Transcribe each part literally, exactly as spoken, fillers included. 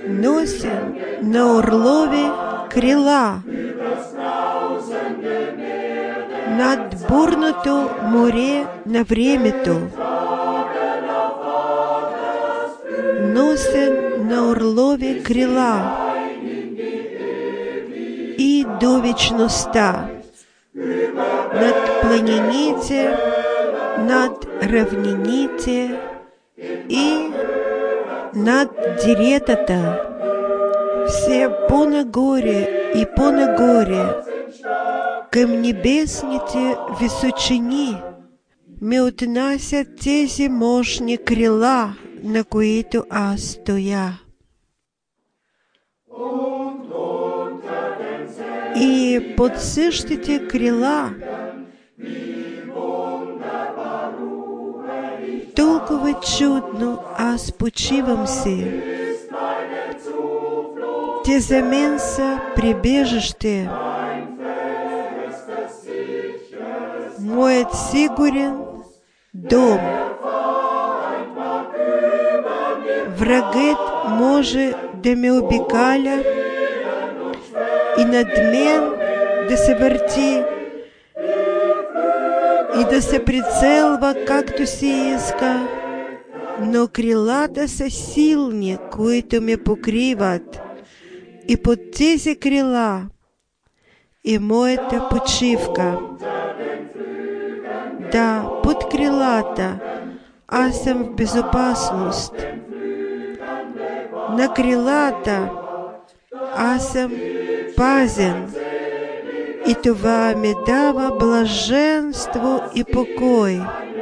носен на орлове крила над бурното море на времето, носен на орлове крила и до вечността, над планините, над равнините и над деретата, все по-нагоре и по-нагоре, към небесните височини ме отнасят тези мощни крила, на които аз стоя. И под същите крила толкова чудно аз почивам си. Те за мен са прибежище, моят сигурен дом. Врагът може да ме обикаля и над мен да се върти и да се прицелва както си иска, но крилата са силни, които ме покриват, и под тези крила е моята почивка. Да, под крилата аз съм в безопасност. На крилата аз съм пазен, и това ми дава блаженство и покой.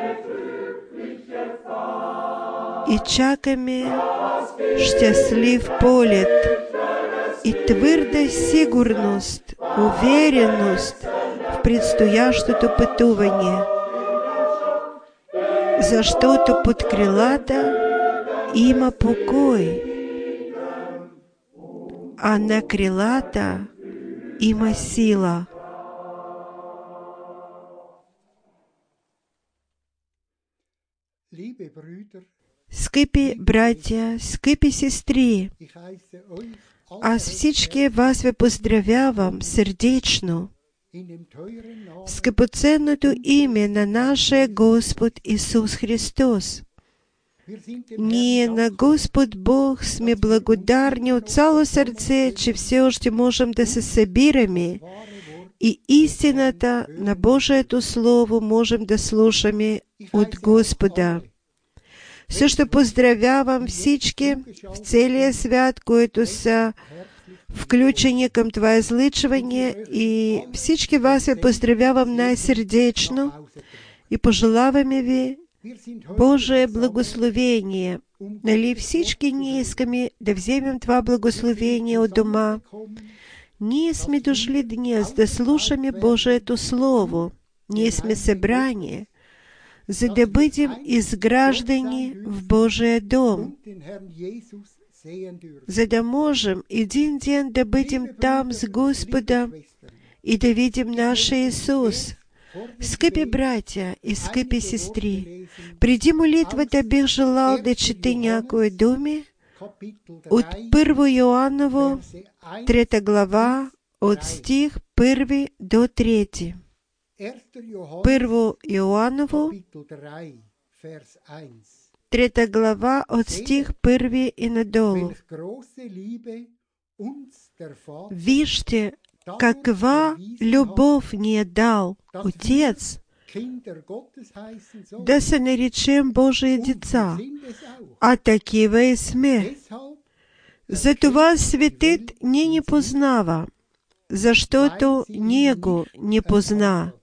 И чакаме щастлив полет и твърда сигурност, увереност в предстоящото пътуване, защото под крилата има покой, а на крилата има сила. Скъпи братя, скъпи сестри, аз всички вас ви поздравявам сърдечно в скъпоценното име на нашия Господ Исус Христос. Ние на Господ Бог сме благодарни от цяло сърце, че все още можем да се събираме и истината на Божието Слово можем да слушаме от Господа. Също поздравявам всички в целия свят, които са включени към това излъчване, и всички вас ви поздравявам най-сърдечно и пожелаваме ви Божие благословение. Нали всички ние искаме да вземем това благословение от дома? Ние сме дошли днес да слушаме Божието Слово. Ние сме събрани, за да бъдем изграждани в Божия дом, за да можем един ден да бъдем там с Господа и да видим нашия Исус. Скъпи братя и скъпи сестри, преди молитвата бих желал да чета някои думи от Първо Йоаново, трета глава, от стих първи до трети. Първо Йоаново, трета глава, от стих първи и надолу. Вижте, каква любов ни е дал Отец, да се наречем Божии деца, а такива и сме. Затова светът ни не познава, защото ние го не позна.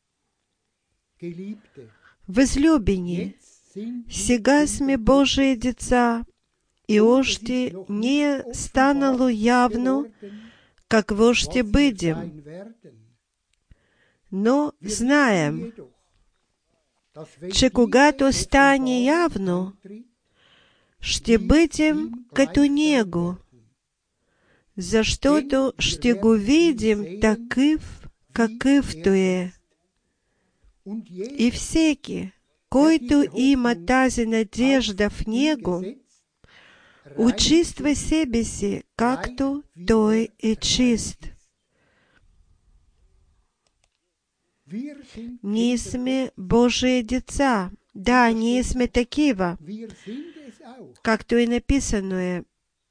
Възлюбени, сега сме Божии деца и още не е станало явно какво ще бъдем. Но знаем, че когато стане явно, ще бъдем като Него, защото ще го видим такъв, какъвто е. И всеки, който има тази надежда в Него, Учиствай себе си, както Той е чист. Ние сме Божии деца. Да, ние сме такива, както е написано е.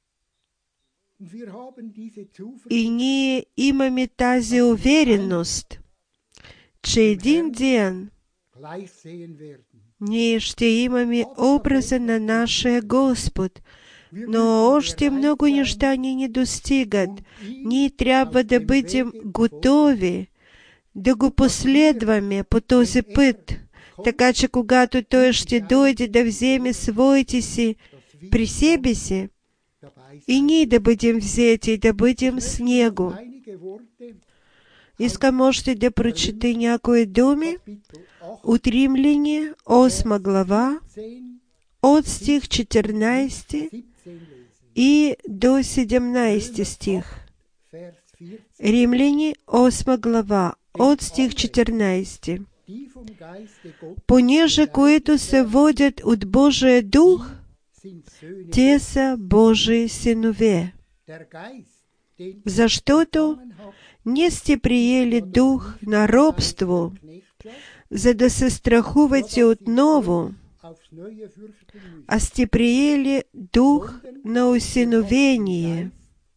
И ние имаме тази увереност, че един ден ние ще имаме образа на нашия Господ, но още много неща ни не достигат. Ние трябва да бъдем готови да го последваме по този път, така че когато Той ще дойде да вземе своите си при себе си, и ние да бъдем взети, да бъдем с Него. Искам още да прочета някои думи от Римляни, осма глава, от стих четирнайсети и до седемнайсети стих. Римляни, осма глава, от стих четирнайсети. Понеже които се водят от Божия дух, те са Божии синове. Защото не сте приели дух на робство, за да се страхувате отново, а сте приели дух на усиновение,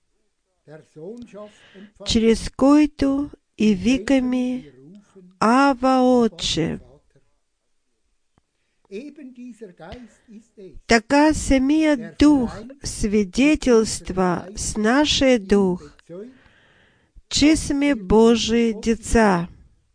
чрез който и викаме Ава, Отче. Така самият дух свидетелства с нашия дух, че сме Божии деца.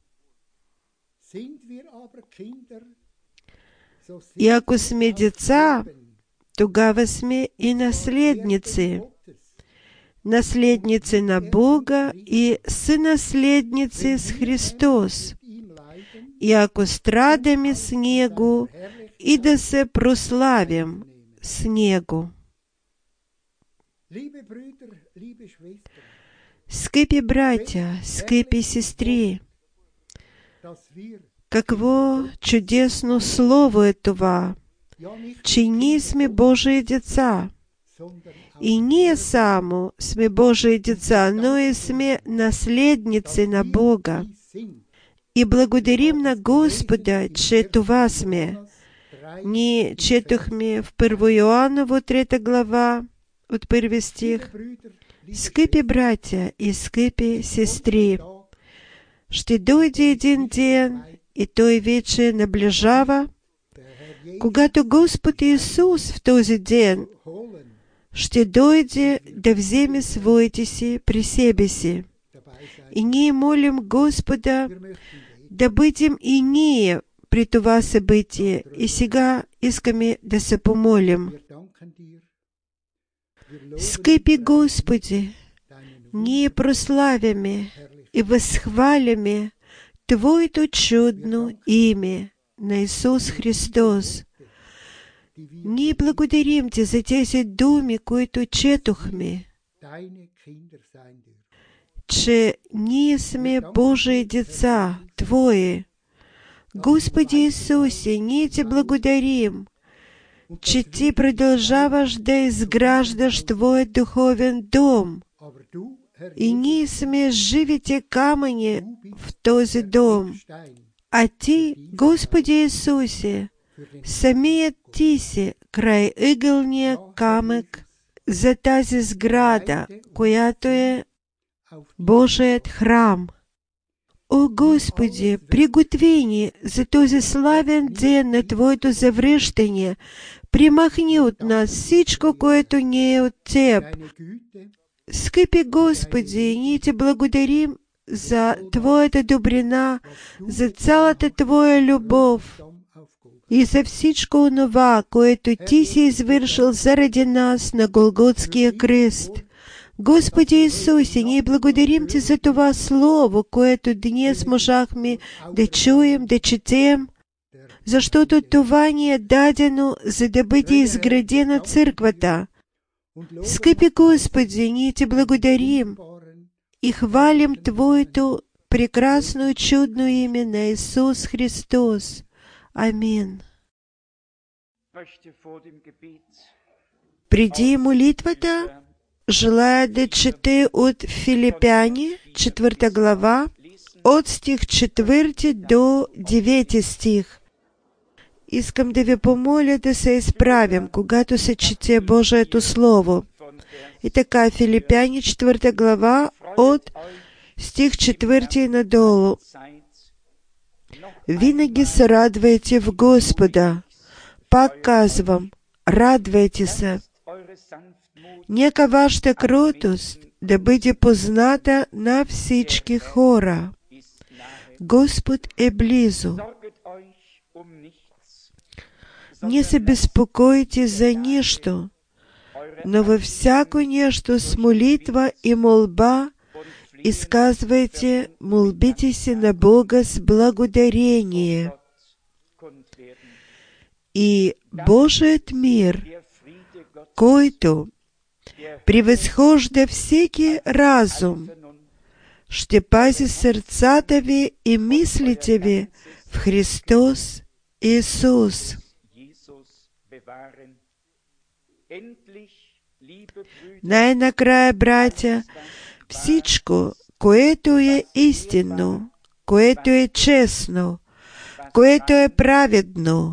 И ако сме деца, тогава сме и наследници. Наследници на Бога и сънаследници с Христос. И ако страдаме с Него, и да се прославим с Него. Скъпи братя, скъпи сестри, какво чудесно слово е това, че ние сме Божии деца. И ние само сме Божии деца, но и сме наследници на Бога. И благодарим на Господа, че това сме. Ние четохме в Първо Йоаново, трета глава, от първи стих. Скъпи братя и скъпи сестри, ще дойде един ден, и той вече наближава, когато Господ Исус в този ден ще дойде да вземе своите си при себе си. И ние молим Господа да бъдем и ние при това събитие. И сега искаме да се помолим. Скъпи Господи, ние прославяме и възхваляме Твоето чудно име на Исус Христос. Ние благодарим Ти за тези думи, които четохме, че ние сме Божии деца, Твои. Господи Исусе, ние Ти благодарим, че Ти продължаваш да изграждаш Твой духовен дом. И ние сме живите камъни в този дом. А Ти, Господи Исусе, самият Ти си край ъгълния камък за тази сграда, която е Божият храм. О, Господи, приготви ни за този славен ден на Твоето завръщане. Примахни от нас всичко, което не е от Теб. Скъпи Господи, ние Ти благодарим за Твоята добрина, за цялата Твоя любов и за всичко онова, което Ти си извършил заради нас на Голготския кръст. Господи Исусе, ние благодарим Ти за това Слово, което днес можахме да чуем, да четем, защото това ни е дадено, за да бъде изградена църквата. Скъпи Господи, ние Ти благодарим и хвалим Твоето прекрасно и чудно име на Исус Христос. Амин. Преди молитвата, желая да чете от Филипяни, четвърта глава, от стих четвърти до девети стих. Искам да ви помоля да се изправим, когато се чете Божието Слово. И така, Филипяни, четвърта глава, от стих четвърти надолу. Винаги се радвайте в Господа. Пак казвам, радвайте се. Нека вашата кротост да бъде позната на всички хора. Господ е близо. Не се безпокойте за нищо, но във всяко нещо с молитва и молба изказвайте молбите си на Бога с благодарение. И Божият мир, който превъзхожда всеки разум, ще пази сърцата ви и мислите ви в Христос Исус. Най-накрая, братя, всичко, което е истинно, което е честно, което е праведно,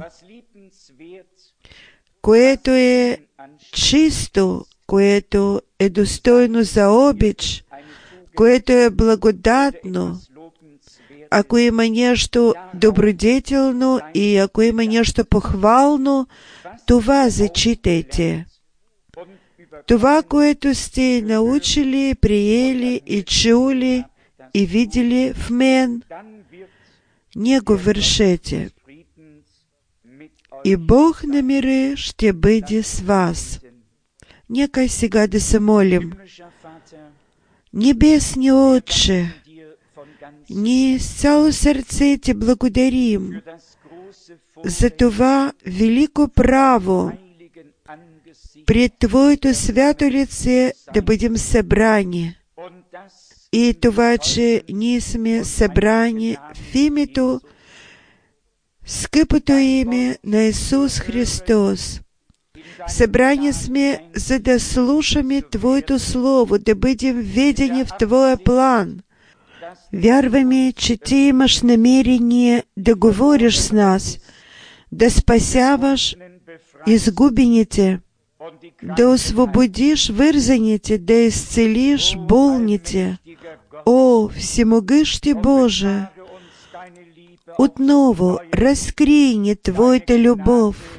което е чисто, което е достойно за обич, което е благодатно, ако има нещо добродетелно и ако има нещо похвално, това зачитайте. Това, което сте научили, приели и чули и видели в мен, не го вършете. И Бог на мира ще бъде с вас. Нека сега да се молим. Небесни Отче, ние с цяло сърце Ти благодарим за това велико право пред Твоето свято лице да бъдем събрани. И това, че ние сме събрани в името, скъпото име на Исус Христос. Събрани сме, за да слушаме Твоето Слово, да бъдем ведени в Твоя план. Вярваме, че Ти имаш намерение да говориш с нас, да спасяваш изгубените, да освободиш вързаните, да изцелиш болните. О, всемогъщи Боже, отново разкрий ни Твоята любов,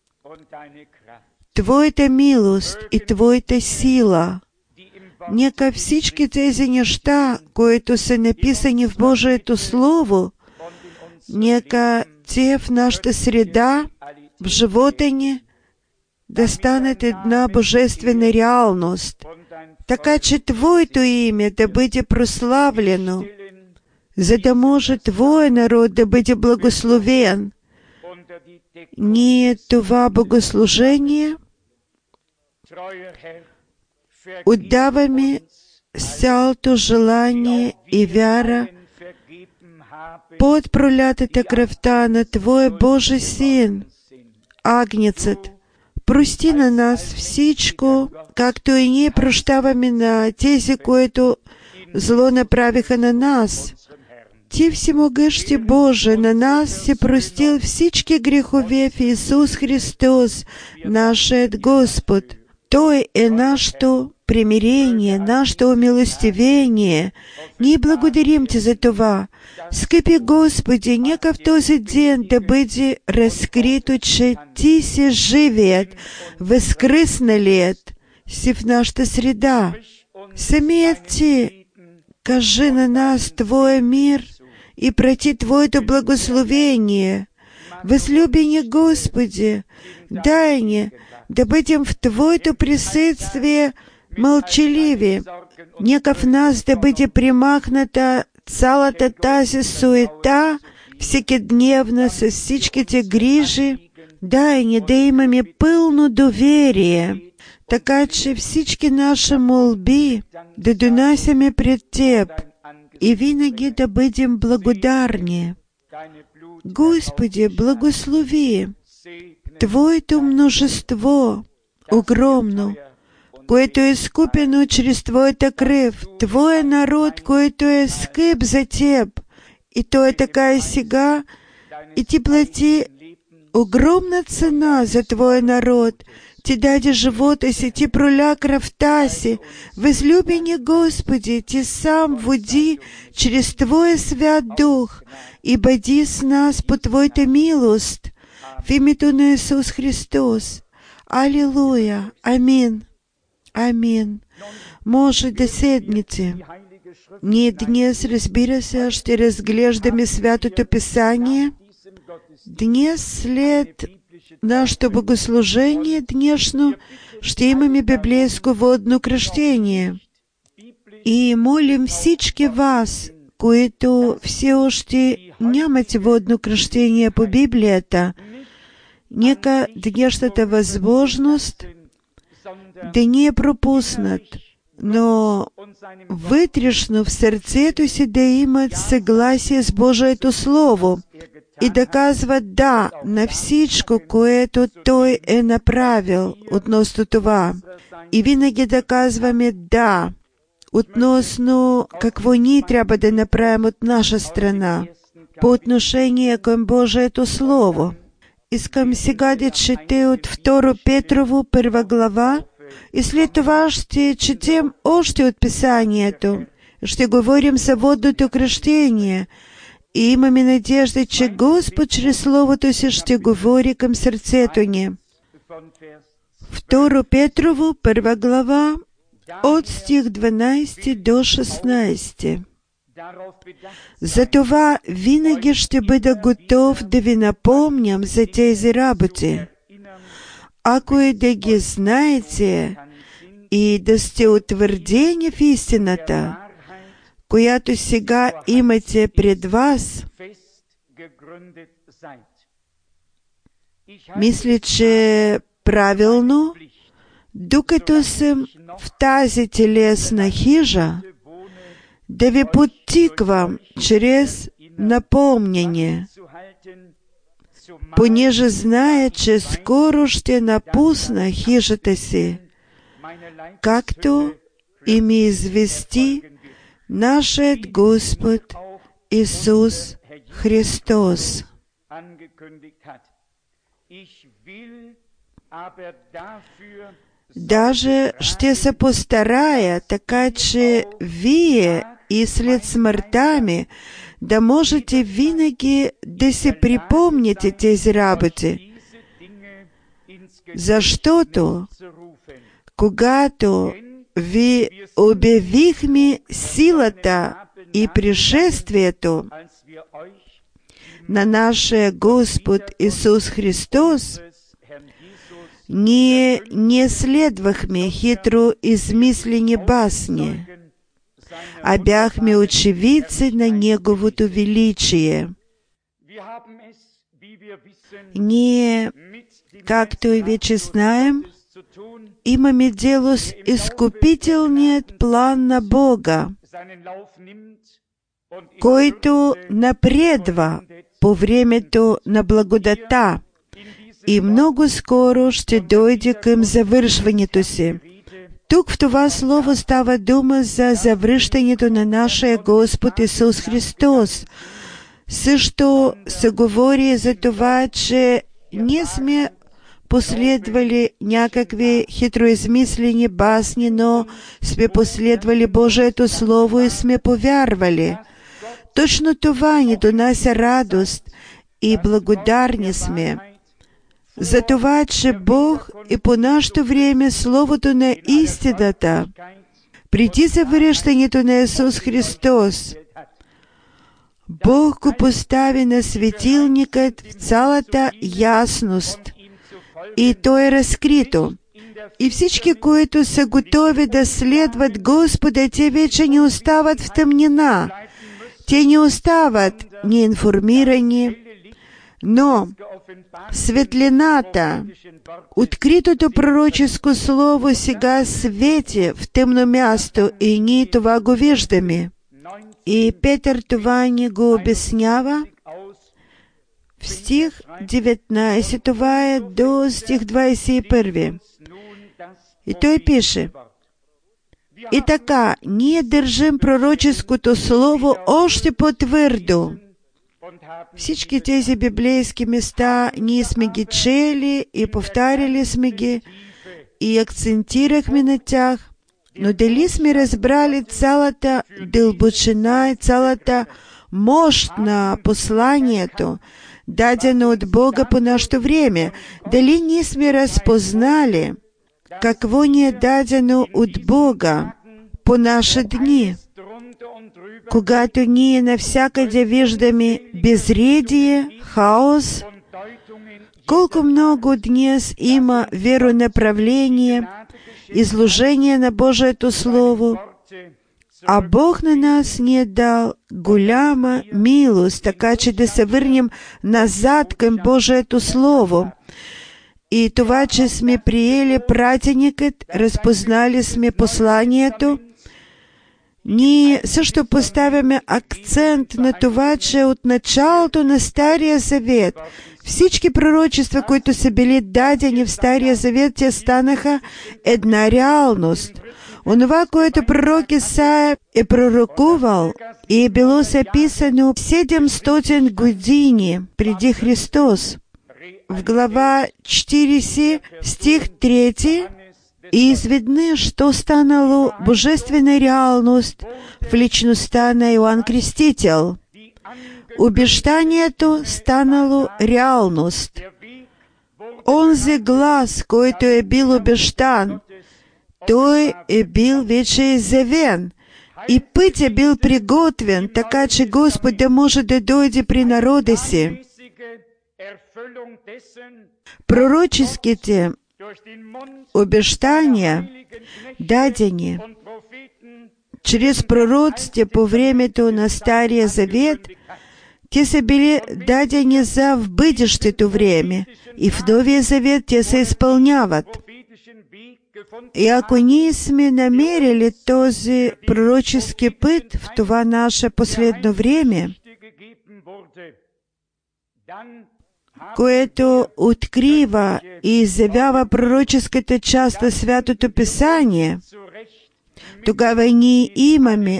Твоята милост и Твоята сила. Нека всички тези неща, които са написани в Божието Слово, нека те в нашата среда, в живота ни, да станат една божествена реалност, така че Твоето име да бъде прославлено, за да може Твоя народ да бъде благословен. Ние това богослужение отдаваме с цялото желание и вяра под пролятата кръвта на Твоя Божий Син, Агнецът. Прости на нас всичко, както и ние прощаваме на тези, които зло направиха на нас. Ти, всемогъщи Боже, на нас си простил всички грехове в Исус Христос, нашият Господ. Той е нашето примирение, нашето умилостивение. Ние благодарим Ти за това. Скъпи Господи, нека в този ден да бъде разкрито, че Ти си живият, възкръсналият си в нашата среда. Самият Ти кажи на нас Твоя мир и прати Твоето благословение. Възлюбени Господи, дай ни да бъдем в Твоето присъствие мълчаливи. Нека в нас да бъде примахната цялата тази суета, всекидневна с всичките грижи. Дай ни да имаме пълно доверие, така че всички наши молби да донасяме пред Теб и винаги да бъдем благодарни. Господи, благослови Твоето множество огромну, което е скупено чрез Твоята кръв. Твоя народ, който е скъп за Теб. И то е така и сега. И Ти плати огромна цена за Твой народ. Ти даде живота си, Ти проля кръвта си. Възлюбени Господи, Ти сам води чрез Твоя свят Дух и бъди с нас по Твоята милост. В името на Исус Христос. Алилуя. Амин. Амин. Може да седнете. Ние днес, разбира се, ще разглеждаме Святото Писание. Днес, след нашето богослужение днешно, ще имаме библейско водно кръщение. И молим всички вас, които все още нямате водно кръщение по Библията, нека днешната възможност да не е пропуснат, но вътрешно в сърцето си да имат съгласие с Божието Слово и да казват да на всичко, което Той е направил относно това. И винаги да казваме да относно какво ние трябва да направим от наша страна по отношение към Божието Слово. Искам сега да чете от Второ Петрово, първа глава, и след това ще четем още от Писанието. Ще говорим за водното кръщение. И имаме надежда, че Господ чрез Словото си ще говори към сърцето ни. Второ Петрово, първа глава, от стих дванайсети до шестнайсети. Затова винаги ще бъда готов да ви напомням за тези работи. Ако и да ги знаете и да сте утвърдени в истината, която сега имате пред вас, мисля, че правилно, докато съм в тази телесна хижа, да ви подтиквам чрез напомнение, понеже зная, че скоро ще напусна хижата си, както и ми извести нашият Господ Исус Христос. Даже ще се постарая, така че вие и след смъртта ми да можете винаги да се припомните тези работи. Защото, когато ви обявихме силата и пришествието на нашия Господ Исус Христос, ние не следвахме хитро измислени басни, а бяхме очевидци на Неговото величие. Ние, както и вече знаем, имаме дело с изкупителният план на Бога, който напредва по времето на благодата и много скоро ще дойде към завършването си. Тук в това слово става дума за завръщането на нашия Господ Исус Христос. Също се говори за това, че ние сме последвали някакви хитроизмислени басни, но сме последвали Божието Слово и сме повярвали. Точно това ни донася радост и благодарни сме за това, че Бог и по нашето време Словото на истината, преди завръщането на Исус Христос, Бог го постави на светилникът в цялата ясност и то е разкрито. И всички, които са готови да следват Господа, те вече не остават в тъмнина. Те не остават неинформирани, но светлината, откритото пророческо слово сега свети в тъмно място и ние това го виждаме. И Петър това ни го обяснява в стих деветнайсети, това е до стих двайсет и първи. І той пише: «І така, ние държим пророческото слово още по-твърдо». Всички тези библейски места ние сме ги чели и повтаряли сме ги и акцентирахме на тях, но дали сме разбрали цялата дълбочина и цялата мощ на посланието, дадено от Бога по нашето време? Дали ние сме разпознали какво ни е дадено от Бога по наши дни, когато ние навсякъде виждаме безредие, хаос? Колко много днес има веронаправление, изложение на Божието Слово, а Бог на нас ни е дал голяма милост, така че да се върнем назад към Божието Слово. И това, че сме приели пратеникът, разпознали сме посланието, ние също поставяме акцент на това, че от началото на Стария Завет всички пророчества, които са били дадени в Стария Завет, те станаха една реалност. Онова, което пророк Исаия е пророкувал и е било записано седемстотин години преди Христос, в глава четиридесет, стих трети, и изведнъж то станало божествена реалност в личността на Йоанн Крестител. Обещанието станало реалност. Онзи глас, който е бил обещан, той е бил вече изявен и път е бил приготвен, така че Господ да може да дойде при народа си. Пророческите обещания, дадени чрез пророците по времето на Стария Завет, те са били дадени за в бъдещето време и в Новия Завет те се изпълняват. И ако ние сме намерили този пророчески път в това наше последно време, което открива и изявява пророческата част на Святото Писание, тогава ние имаме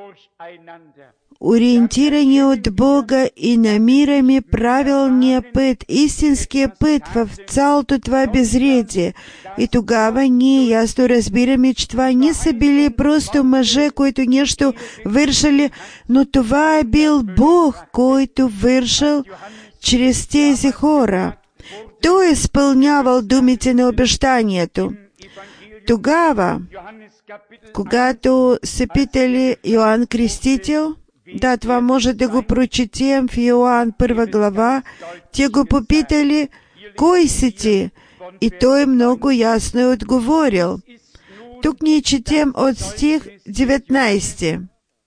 ориентирани от Бога и намираме правилния път, истинския път в цялото това безредие. И тогава ние ясно разбираме, че това не са били просто мъже, които нещо вършили, но това е бил Бог, който вършил чрез тези хора. Той изпълнявал думите на обещанието. Тогава, когато се питали Йоанн Крестител, да, това може да го прочетем в Йоанн първа глава, те го попитали: «Кой си ти?» И той много ясно е отговорил. Тук ние четем от стих деветнайсети.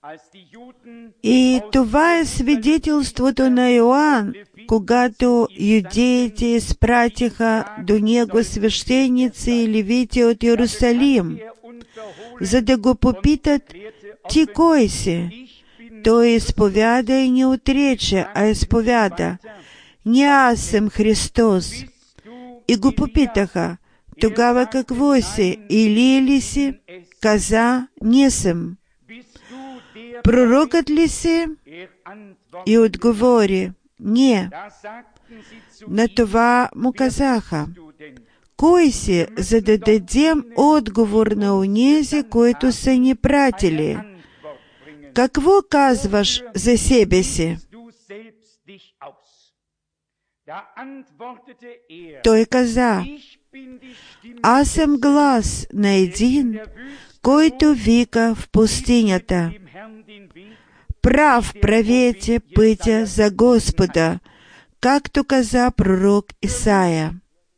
И това е свидетелството на Йоанн, когато юдеите изпратиха до него свещеници и левити от Иерусалим, за да го попитат: «Ти кой си?» Той изповяда и не отрече, а изповяда: «Не аз съм Христос». И го попитаха: «Тогава какво си? Илия ли си?» Каза: «Не съм». «Пророкът ли си?» И отговори: «Не». На това му казаха: «Кой си, за да дадем отговор на онези, които са ни пратили? Какво казваш за себе си?» Той каза: «Аз съм глас на един, който вика в пустинята: прав правете пътя за Господа, както каза пророк Исаия».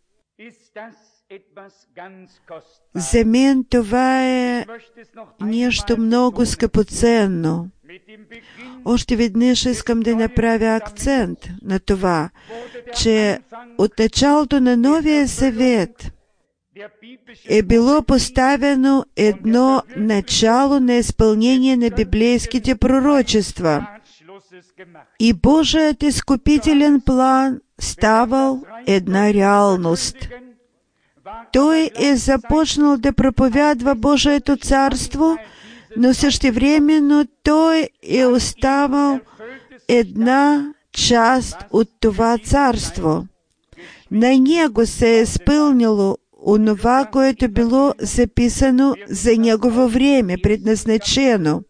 За мен това е нещо много скъпоценно. Още веднъж искам да направя акцент на това, че от началото на Новия Завет е било поставено едно начало на изпълнение на библейските пророчества. И Божият изкупителен план ставал една реалност. той е започнал да проповядва Божието царство, но същевременно той е оставал една част от това царство. На него се е изпълнило онова, което било записано за негово време, предназначено.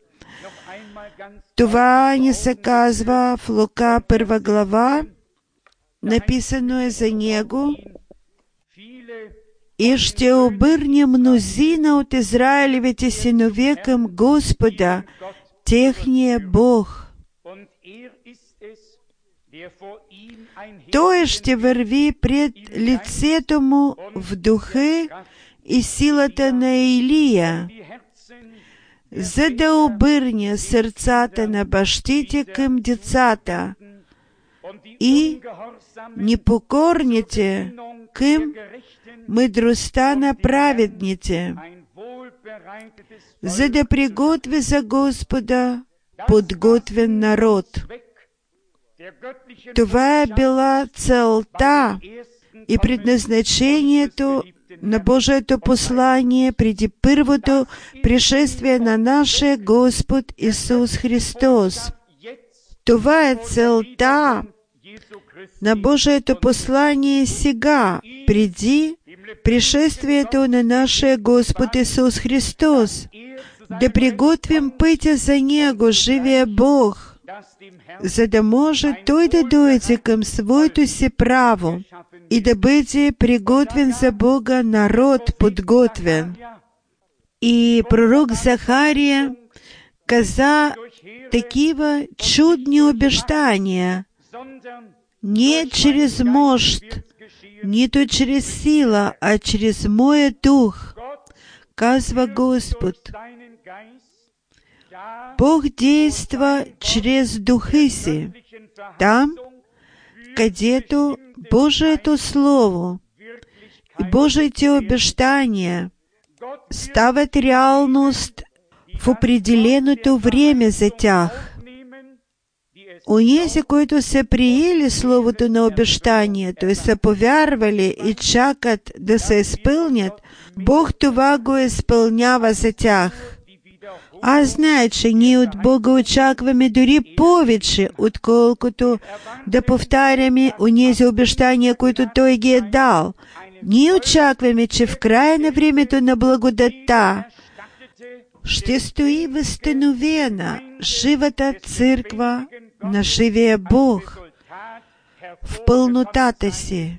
Това ни се казва в Лука първа глава, написано е за него: и ще обърне мнозина от Израилевите синове към Господа, техния Бог. Той ще върви пред лицето му в духа и силата на Илия, за да обърне сърцата на бащите към децата и непокорните към мъдростта на праведните, за да приготви за Господа подготвен народ. Това е била целта и предназначението на Божието послание преди първото пришествие на нашия Господ Исус Христос. Това е целта на Божието послание сега, преди пришествието на нашия Господ Исус Христос, да приготвим пътя за Него, живия Бог, за да може Той да дойде към своето си право и да бъде приготвен за Бога народ подготвен. И пророк Захария каза такива чудни обещания: не чрез мощ, нито чрез сила, а чрез Моя дух, казва Господ. Бог действа чрез духа си, там, където Божието Слово и Божиите обещания стават реалност в определеното време за тях. Онези, които са приели Словото на обещанието и са повярвали и чакат да се изпълнят, Бог това го изпълнява за тях. Аз знае, че ние от Бога очакваме дори повече, отколкото да повтаряме онези обещания, които Той ги е дал. Ние очакваме, че в края на времето на благодатта ще стои възстановена живата църква на живия Бог в пълнотата си.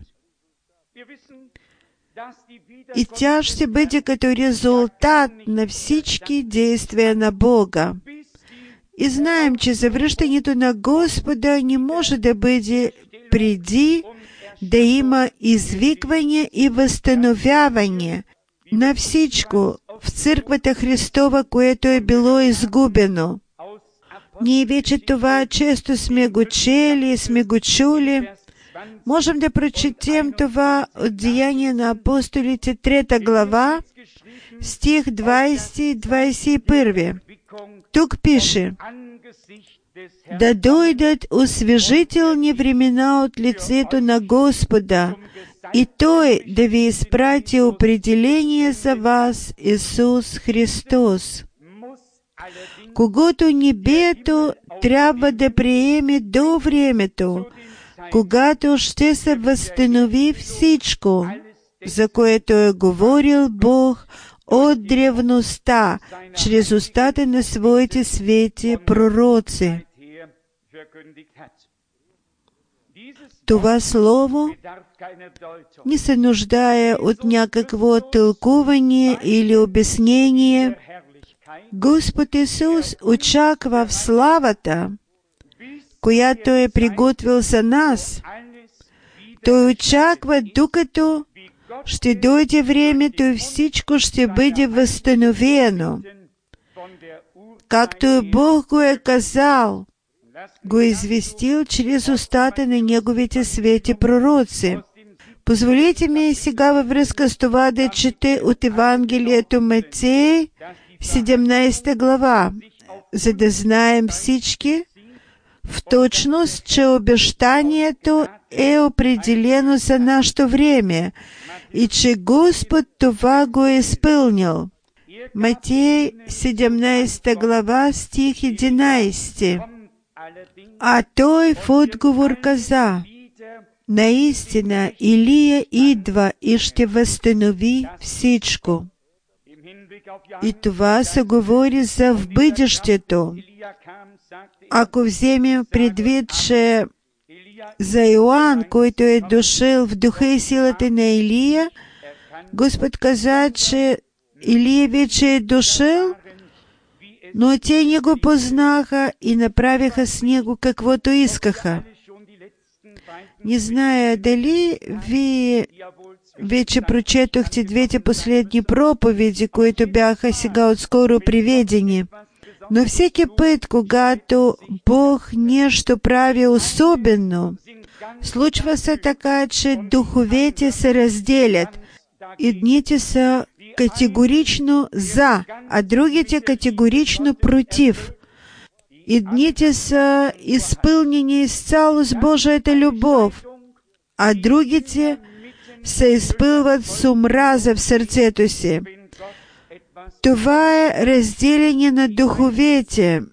И тя ще бъде като резултат на всички действия на Бога. И знаем, че завръщането на Господа не може да бъде преди да има извикване и възстановяване на всичко в църквата Христова, което е било изгубено. Ние вече това често сме го чели, сме го чули. Можем да прочетем това от Деяния на апостолите, трета глава, стих двайсет и двайсет и първи. Тук пише: да дойдат освежителни времена от лицето на Господа, и Той да ви изпрати определение за вас Исус Христос, когото небето трябва да приеме до времето, когато ще се възстанови всичко, за което е говорил Бог от древността, чрез устата на своите свети пророци. Това слово не се нуждае от някакво тълкуване или обяснение. Господ Исус очаква в славата, която е приготвил за нас. Той очаква, докато ще дойде времето и всичко ще бъде възстановено. Както Бог го е казал, го е известил чрез устата на Неговите свети пророци. Позволете ми сега във връзка с това да чете от Евангелието Матей, седемнайсета глава, за да знаем всички в точност, че обещанието е определено за нашето време и че Господ това го изпълнил. Матей, седемнадесета глава, стих единадесети. А той в отговор каза: наистина, Илия идва и ще възстанови всичко. И това се говори за в бъдещето. Ако вземем предвид, че за Иоанн, който е дошъл в духа и силата на Илия, Господ каза, че Илия вече е дошъл, но те не го познаха и направиха с него каквото искаха. Не зная дали вие вече прочетохте двете последни проповеди, които бяха сега отскоро приведени. Но всеки път, когато Бог нещо прави особено, случва се така, че духовете се разделят. Едните са категорично за, а другите категорично против. Едните са изпълнени изцяло с Божията любов, а другите се изпълват с омраза в сърцето си. Това е разделение на духовете,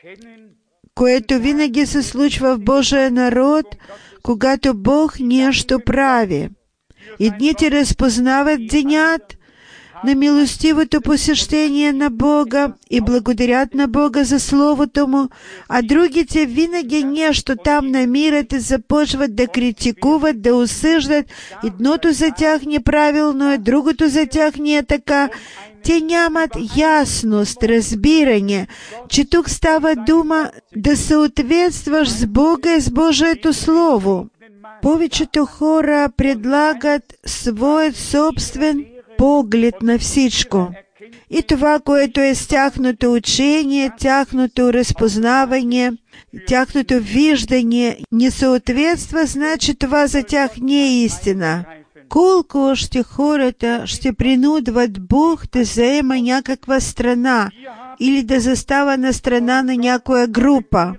което винаги се случва в Божия народ, когато Бог нещо прави. Едните разпознават денят на милостивото посещение на Бога и благодарят на Бога за Словото Му, а другите винаги нещо там намират и започват да критикуват, да осъждат. Едното за тях неправилно е, другото за тях не е така. Те нямат ясност, разбиране, че тук става дума да съответстваш с Бога и с Божието Слово. Повечето хора предлагат своят собствен поглед на всичко. И това, което е с тяхното учение, тяхното разпознаване, тяхното виждане не съответства, значи това за тях не е истина. Колко още хората ще принудват Бог да заема някаква страна или да застава на страна на някоя група?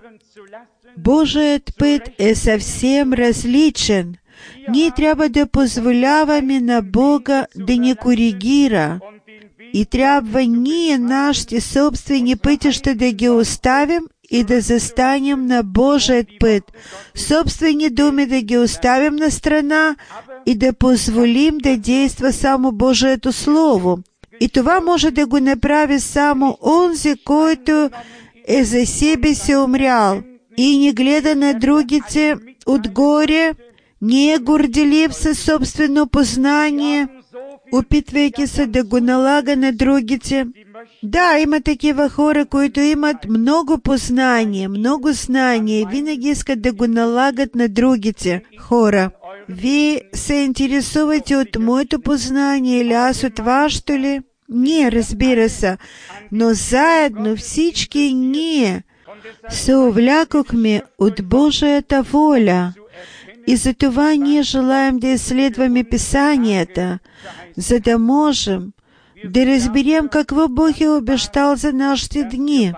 Божият път е съвсем различен. Ние трябва да позволяваме на Бога да ни коригира и трябва ние нашите собствени пътища да ги оставим и да застанем на Божият път, собствени думи да ги оставим на страна и да позволим да действа само Божието Слово. И това може да го направи само онзи, който е за себе си умрял и не гледа на другите отгоре, не е горделив със собствено познание, опитвайки се да го налага на другите. Да, има такива хора, които имат много познание, много знание и винаги искат да го налагат на другите хора. Вие се интересувате от моето познание или аз от вашето ли? Ние, разбира се, но заедно всички ние се увлякохме от Божията воля. И затова ние желаем да изследваме Писанията, за да можем да разберем какво Бог е обещал за нашите дни.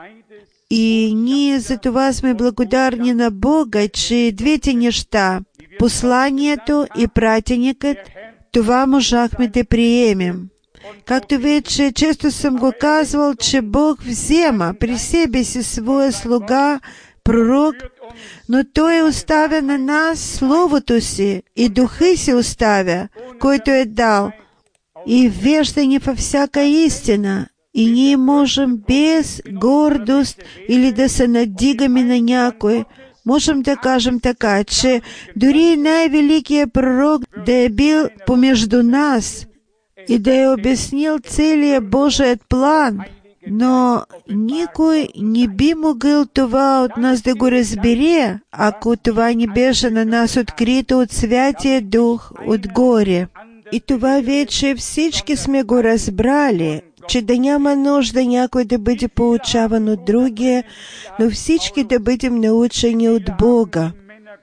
И ние за това сме благодарни на Бога, че двете неща, посланието и пратеникът, това можахме да приемем. Както вече често съм го казвал, че Бог взема при себе си своя слуга, пророк, но Той оставя на нас Словото си и Духа си оставя, който е дал, и вежда ни във всяка истина. И ние можем без гордост или да се надигаме на някой, можем да кажем така, че дори най-великият пророк да е бил помежду нас и да е обяснил целият Божият план, но никой не би могъл това от нас да го разбере, ако това не беше на нас открито от Святия Дух отгоре. И това вече всички сме го разбрали, че да няма нужда някой да бъде поучаван от другия, но всички да бъдем научени от Бога.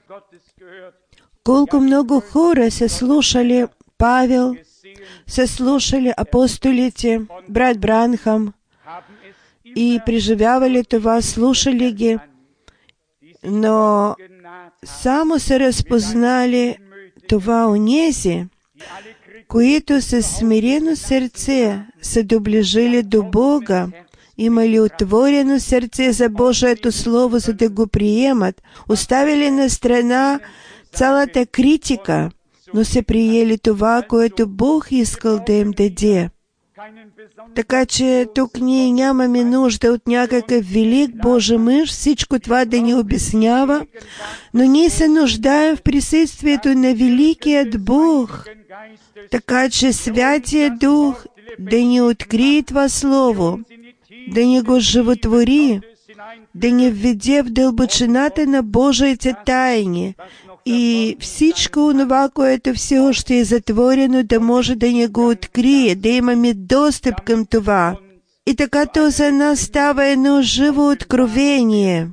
Колко много хора са слушали Павел, са слушали апостолите, брат Бранхам, и преживявали това, слушали ги, но само са разпознали това онези, които със смирено сърце се доближили до Бога, имали отворено сърце за Божието Слово, за да го приемат, оставили на страна цялата критика, но се приели това, което Бог искал да им даде. Така че тук ние нямаме нужда от някакъв велик Божий мъж, всичко това да ни обяснява, но ние се нуждаем в присъствието на великият Бог, така че Святия Дух да ни открие това Слово, да ни го животвори, да ни введе в дълбочината на Божиите тайни и всичко онова, което все още е затворено, да може да ни го открие, да имаме достъп към това. И така то за нас става едно живо откровение.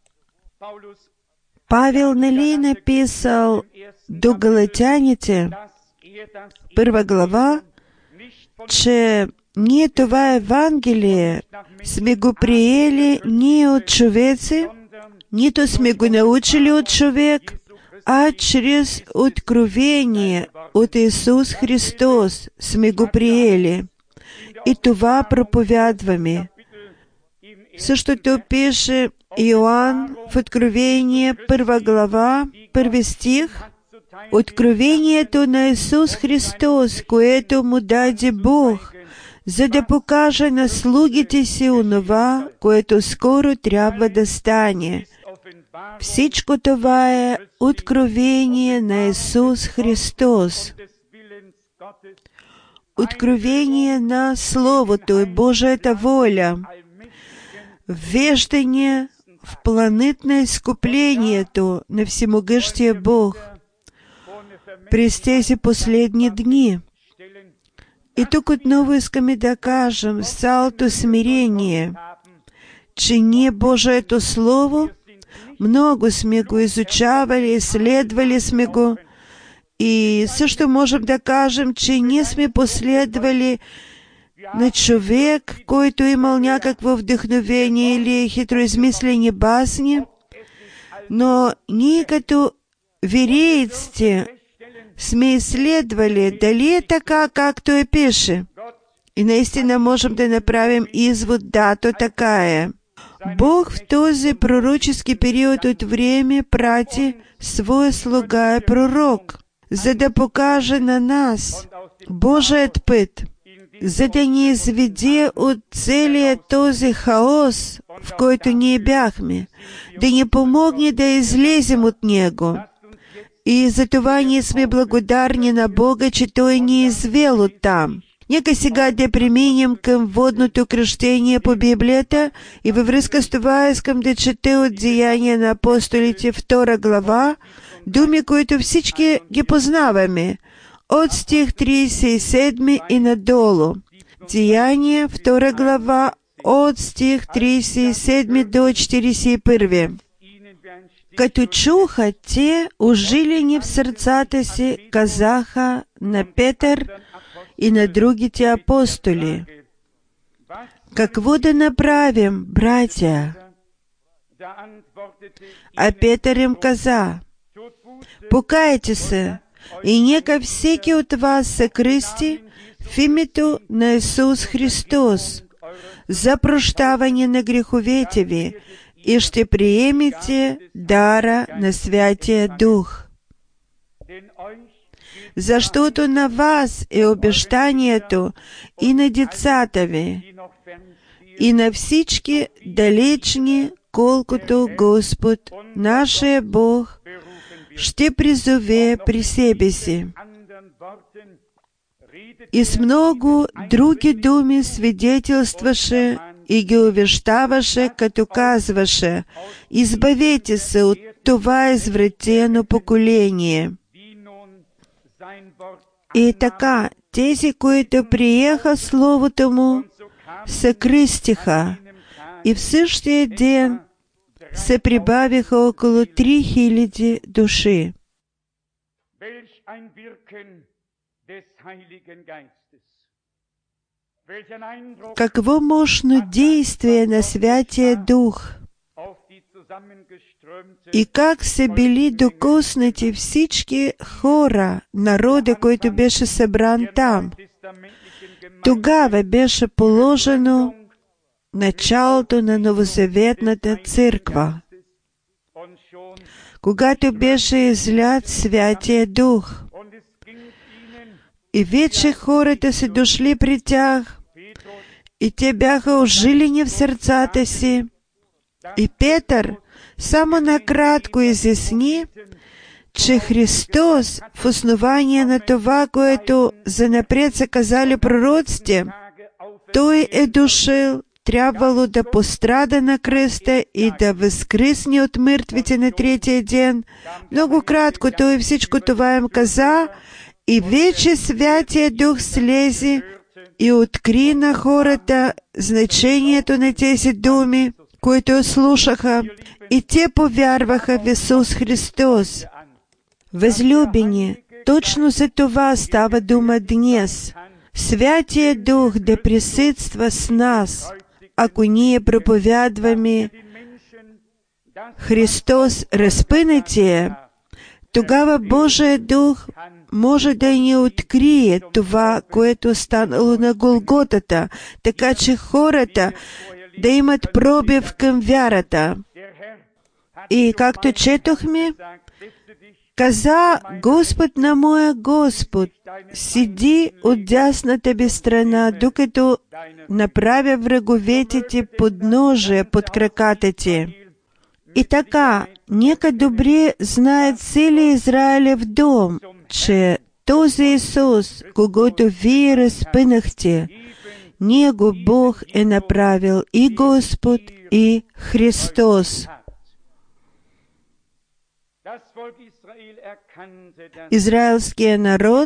Павел, нали, е написал до галатяните, първа глава, че ние това Евангелие сме го приели ние от човеци, нито сме го научили от човек, а чрез откровение от Исус Христос сме го приели. И това проповядваме. Същото пише Иоанн в Откровение, първа глава, първи стих. Откровението на Исус Христос, което му даде Бог, за да покаже на слугите си онова, което скоро трябва да стане. Всичко това е откровение на Исус Христос. Откровение на Словото и Божията воля. Ввеждане в планът на изкуплението на Всемогъщия Бог през тези последни дни. И тук отново искаме да кажем с цялото смирение, че ние Божието Слово много сме го изучавали, изследвали сме го и също можем да кажем, че ние сме последвали на човек, който имал някакво вдъхновение или хитроизмислени басни, но ние като верийците сме изследвали дали е така, както е пише. И наистина можем да направим извод, да, то така е. Бог в този пророчески период от време прати своя слуга и пророк, за да покаже на нас Божият път, за да ни изведе от целия този хаос, в който ние бяхме, да ни помогне да излезем от него. И за това ние сме благодарни на Бога, че Той ни извел от там. Нека сега да преминем към водното кръщение по Библията и във връзка с това искам да чета от Деяния на апостолите, втора глава, думи, които всички ги познаваме, от стих тридесет и седми и надолу. Деяния, втора глава, от стих тридесет и седми до четиридесет и първи. Като чуха те, ожилени в сърцата си, казаха на Петър и на другите апостоли: какво да направим, братя? А Петър им каза: покайте се и нека всеки от вас се кръсти в името на Исус Христос за прощаване на греховете ви и ще приемете дара на Святия Дух. Защото на вас е обещанието и на децата ви, и на всички далечни, колкото Господ, нашия Бог, ще призове при себе си. И с много други думи свидетелстваше и ги увещаваше, като казваше: избавете се от това извратено поколение. И така, тези, които приеха Словото му, се кръстиха, и в същия ден се прибавиха около три хиляди души. Какво мощно действие на Святия Дух І как се били докоснати всички хора, народи, който беше събран там. Тогава беше положено началото на новозаветната църква, когато беше излят Святия Дух. И вече хората са дошли при тях, и те бяха ожилени в сърцата си. И Петър само накратко изясни, че Христос в основание на това, което занапред са казали пророците, Той е дошъл, трябвало да пострада на кръста и да възкръсне от мъртвите на третия ден. Много кратко Той всичко това им каза, и вече Святия Дух слезе и откри на хората значението на тези думи, които слушаха, и те повярваха в Исус Христос. Възлюбени, точно за това става дума днес. Святия Дух да присъства с нас, ако ние проповядваме Христос разпънатие, тогава Божия Дух може да ни открие това, което станало на Голготата, така че хората да имат пробив към вярата. И както четохме, каза Господ на моя Господ, седи от дясната би страна, докато направя враговете ти подножие под краката ти. И така, нека добре знаят цели Израилев дом, че този Исус, когото вие разпънахте, Него Бог е направил и Господ, и Христос. Израелският народ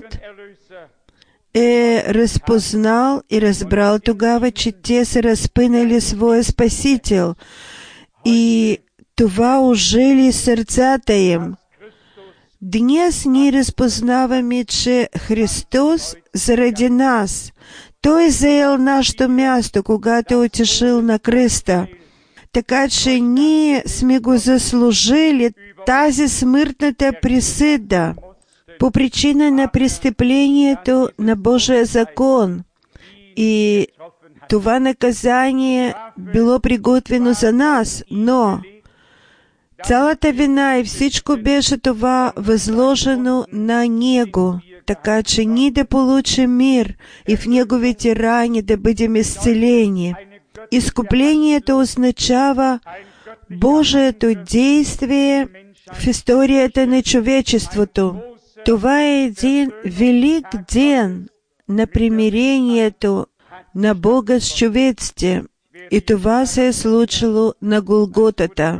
е разпознал и разбрал тогава, че те са разпънали своя Спасител, и това ожили сърцата им. Днес ние разпознаваме, че Христос заради нас, Той заел нашето място, когато е отишъл на кръста. Така че ние сме го заслужили тази смъртната присъда по причина на престъплението на Божия закон. И това наказание било приготвено за нас, но цялата вина и всичко беше това възложено на Него, така че ние да получим мир и в Неговите рани да бъдем изцелени. Изкуплението означава Божието действие в историята на човечеството. Това е един велик ден на примирението на Бога с човеците, и това се е случило на Голготата.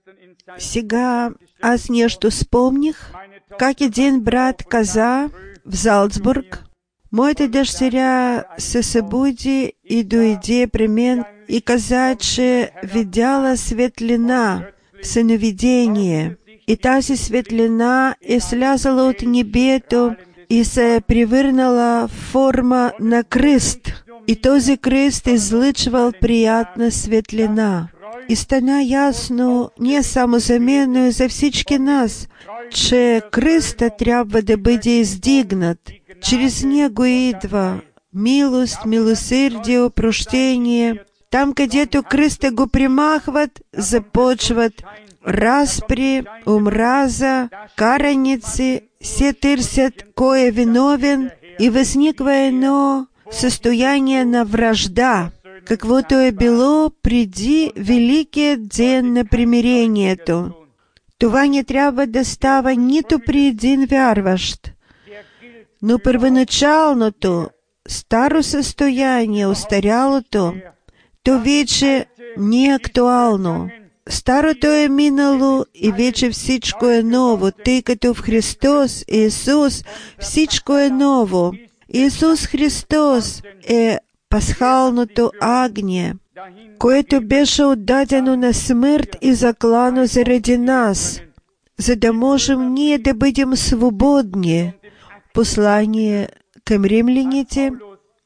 Сега аз нещо спомних, как един брат каза в Залцбург: моята дъщеря се събуди и дойде при мен и каза, че видяла светлина в съновидение. И тази светлина е слязала от небето и се е превърнала в форма на кръст. И този кръст е излъчвал приятна светлина. И стана ясно не само за мен, но и за всички нас, че кръста трябва да бъде издигнат. Чрез него идва милост, милосърдие, прощение. Там, където кръста го примахват, започват разпри, омраза, караници, се търсят кой е виновен и възниква едно състояние на вражда, каквото е било преди великият ден на примирението. Това не трябва да става нито при един вярващ, но първоначалното, старо състояние, остарялото, то вече не е актуално. Старото е минало и вече всичко е ново, тъй като в Христос Исус всичко е ново. Исус Христос е пасхалното агние, което беше отдадено на смърт и заклано заради нас, за да можем ние да бъдем свободни. Послание към римляните,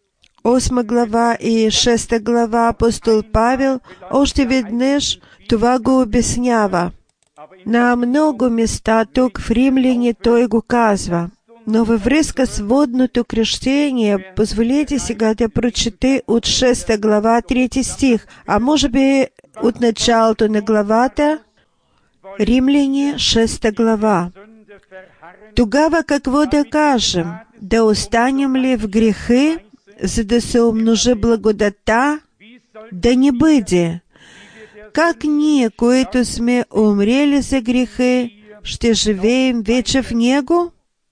осма глава и шеста глава апостол Павел още веднъж това го обяснява. На много места тук в Римляни той го казва. Но във връзка с водното кръщение, позволете сега да прочете от шеста глава, трети стих, а може би от началото на главата, Римляни, шеста глава. Тогава какво да кажем? Да останем ли в грехи, за да се умножи благодата? Да не бъде. Как ние, които сме умрели за грехи, ще живеем вече в него?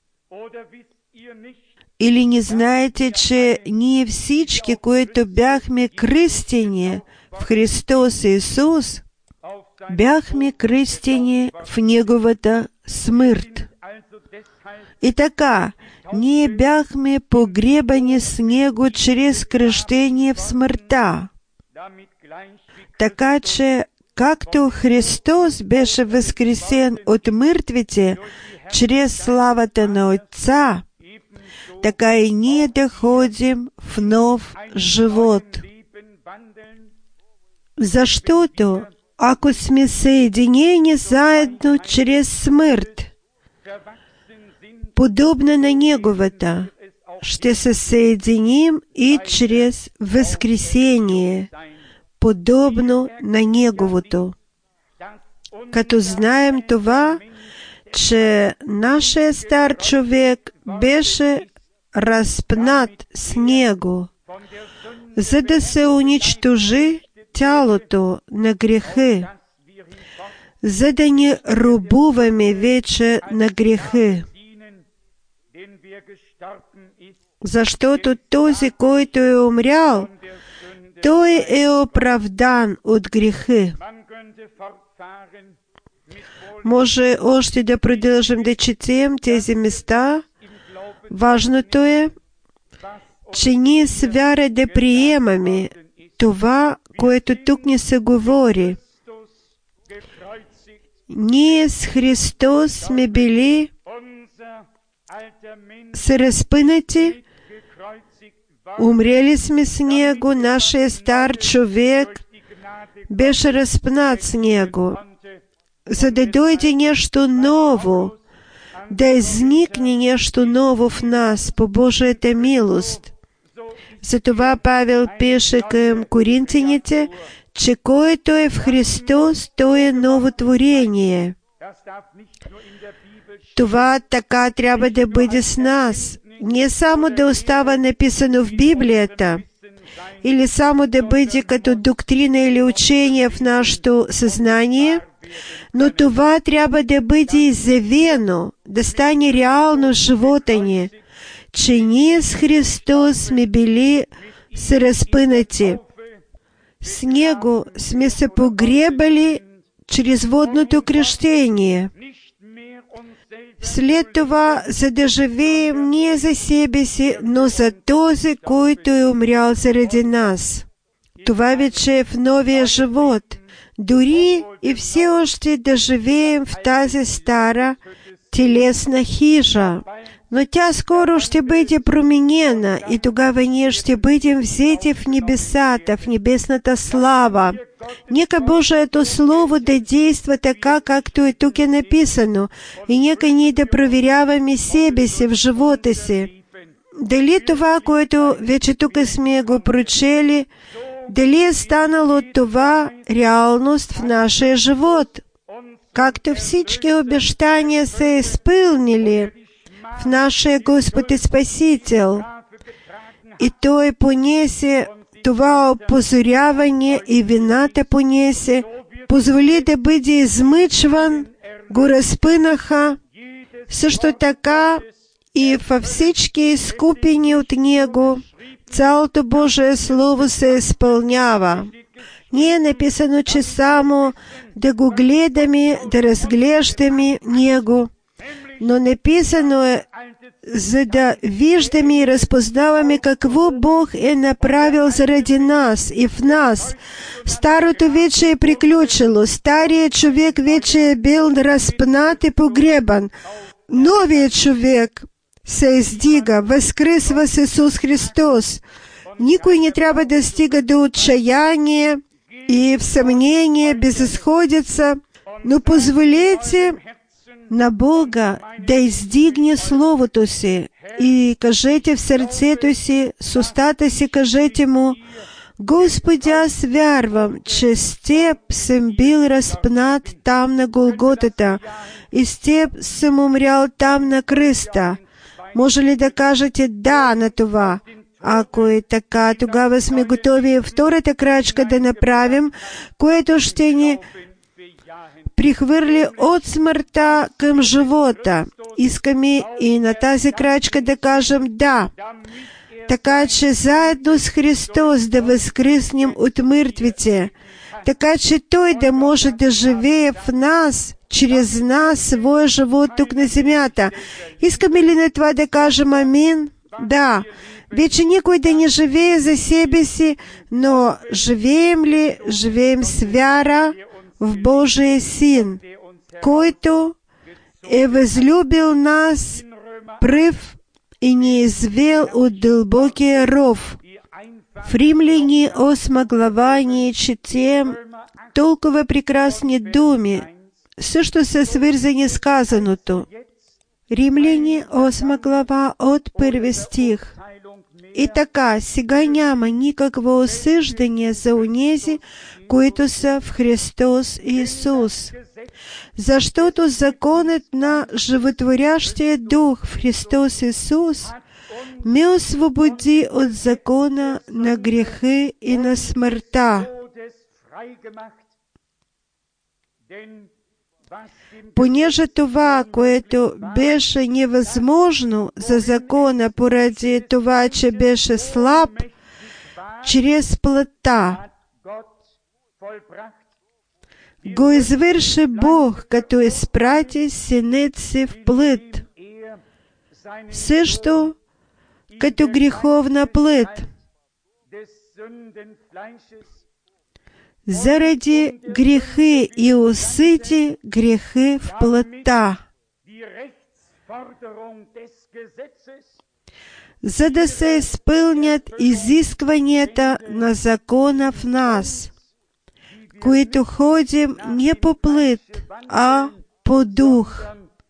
Или не знаете, че ние всички, които бяхме кръстени в Христос Исус, бяхме кръстени в Неговата смърт? И така, ние бяхме погребани с Него чрез кръщение в смъртта. Така че, както Христос беше възкресен от мъртвите чрез славата на Отца, така и ние да ходим в нов живот. Защото, ако сме съединени заедно чрез смърт, подобно на Неговата, ще се съединим и чрез възкресение, подобно на Неговото. Като знаем това, че нашия стар човек беше разпнат с Него, за да се унищожи тялото на грехи, за да не робуваме вече на грехи. Защото този, който е умрял, той е оправдан от грехи. Може още да продължим да четем тези места. Важното е, че ние с вяра да приемаме това, което тук ни се говори. Ние с Христос сме били са разпънати, умрели сме с Него, нашия стар човек беше разпнат с Него, за да дойде нещо ново, да изникне нещо ново в нас по Божията милост. Затова Павел пише към коринтяните, че който е в Христос, той е ново творение. Това така трябва да бъде с нас. Не само да остава написано в Библията, или само да бъде като доктрина или учение в нашето съзнание, но това трябва да бъде изявено, да стане реално в живота ни, че ние с Христос сме били се разпънати. С Него сме се погребали чрез водното кръщение. След това, за да живеем не за себе си, но за този, който е умрял заради нас. Това вече е в новия живот. Дори и все още да живеем в тази стара телесна хижа. Но тя скоро ще бъде променена и тогава ние ще бъдем взети в небесата, в небесната слава. Нека Божието Слово да действа така, както и тук е написано, и нека ние да проверяваме себе си в живота си. Дали това, което вече тук сме го прочели, дали е станало това реалност в нашия живот? Както всички обещания са изпълнили в нашия Господ и Спасител, и Той понесе това опозоряване и вината понесе, позволи да бъде измъчван, го разпънаха, също така и във всички изкупени от Него, цялото Божие Слово се изпълнява. Не е написано, че само да го гледаме, да разглеждаме Него, но написано е, за да виждаме и разпознаваме какво Бог е направил заради нас и в нас. Старото вече е приключило, старият човек вече е бил разпнат и погребан. Новият човек се издига, възкръсва с Исус Христос. Никой не треба да стига до отчаяния и в съмнение, безисходица, но позволете на Бога да издигне Словото си и кажете в сърцето си, с устата си кажете Му: Господи, аз вярвам, че с Теб съм бил разпнат там на Голготата и с Теб съм умрял там на кръста. Може ли да кажете да на това? Ако е така, тогава сме готови втората крачка да направим, което ще ни прихвърли от смъртта към живота. Искаме и на тази крачка да кажем да, така че заедно с Христос да възкръснем от мъртвите, така че Той да може да живее в нас, чрез нас, своя живот тук на земята. Искаме ли на това да кажем амин? Да. Вече никой да не живее за себе си, но живеем ли, живеем с вяра в Божия Син, който е възлюбил нас пръв и ни извел от дълбокия ров. В Римляни осма глава ние четем толкова прекрасни думи, също са свързани с казаното. Римляни осма глава от първи стих. И така, сега няма никакво осъждане за онези, които са в Христос Исус. Защото законът на животворящия Дух в Христос Исус ме освободи от закона на греха и на смъртта. Понеже това, което беше невъзможно за закона поради това, че беше слаб, чрез плътта го извърши Бог, като изпрати Синът си в плът, също като греховна плът, заради грехи и осъди грехи в плътта, за да се изпълнят изискванията на закона в нас, които ходим не по плът, а по дух.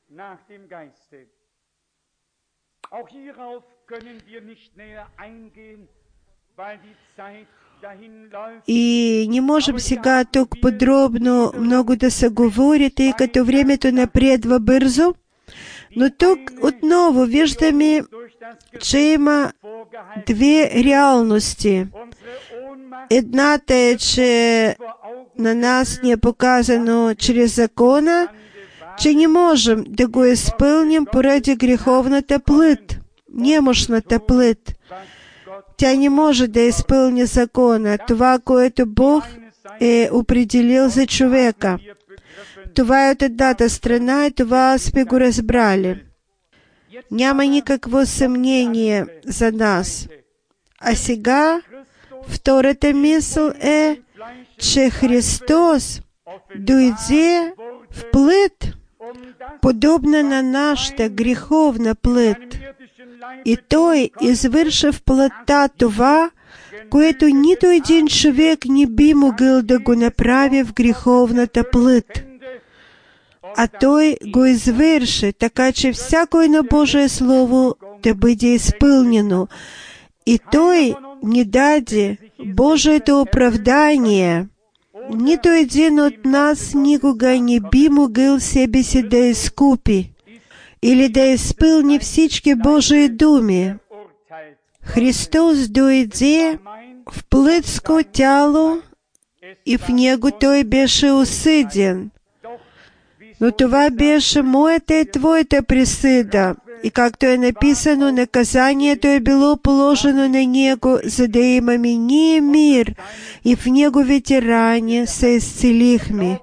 И не можем сега тук подробно много да се говори, тъй като времето напредва бързо, но тук отново виждаме, че има две реалности. Едната е, че на нас ни е показано чрез закона, че не можем да го изпълним поради греховната плът, немощната плът. Тя не може да изпълни закона, това, което Бог е определил за човека. Това е от едната страна и това сме го разбрали. Няма никакво съмнение за нас. А сега втората мисъл е, че Христос дойде в плът, подобна на нашата греховна плът. И Той извърши в плътта това, което нито един човек не би могъл да го направи в греховната плът. А Той го извърши, така че всяко едно Божие Слово да бъде изпълнено. И Той ни даде Божието оправдание. Нито един от нас никога не би могъл себе си да изкупи или да изпълни всички Божии думи. Христос дойде в плътско тяло и в Него Той беше осъден. Но това беше моята и твоята присъда. И както е написано, наказанието е било положено на Него, за да имаме ние мир, и в Неговите рани се изцелихме.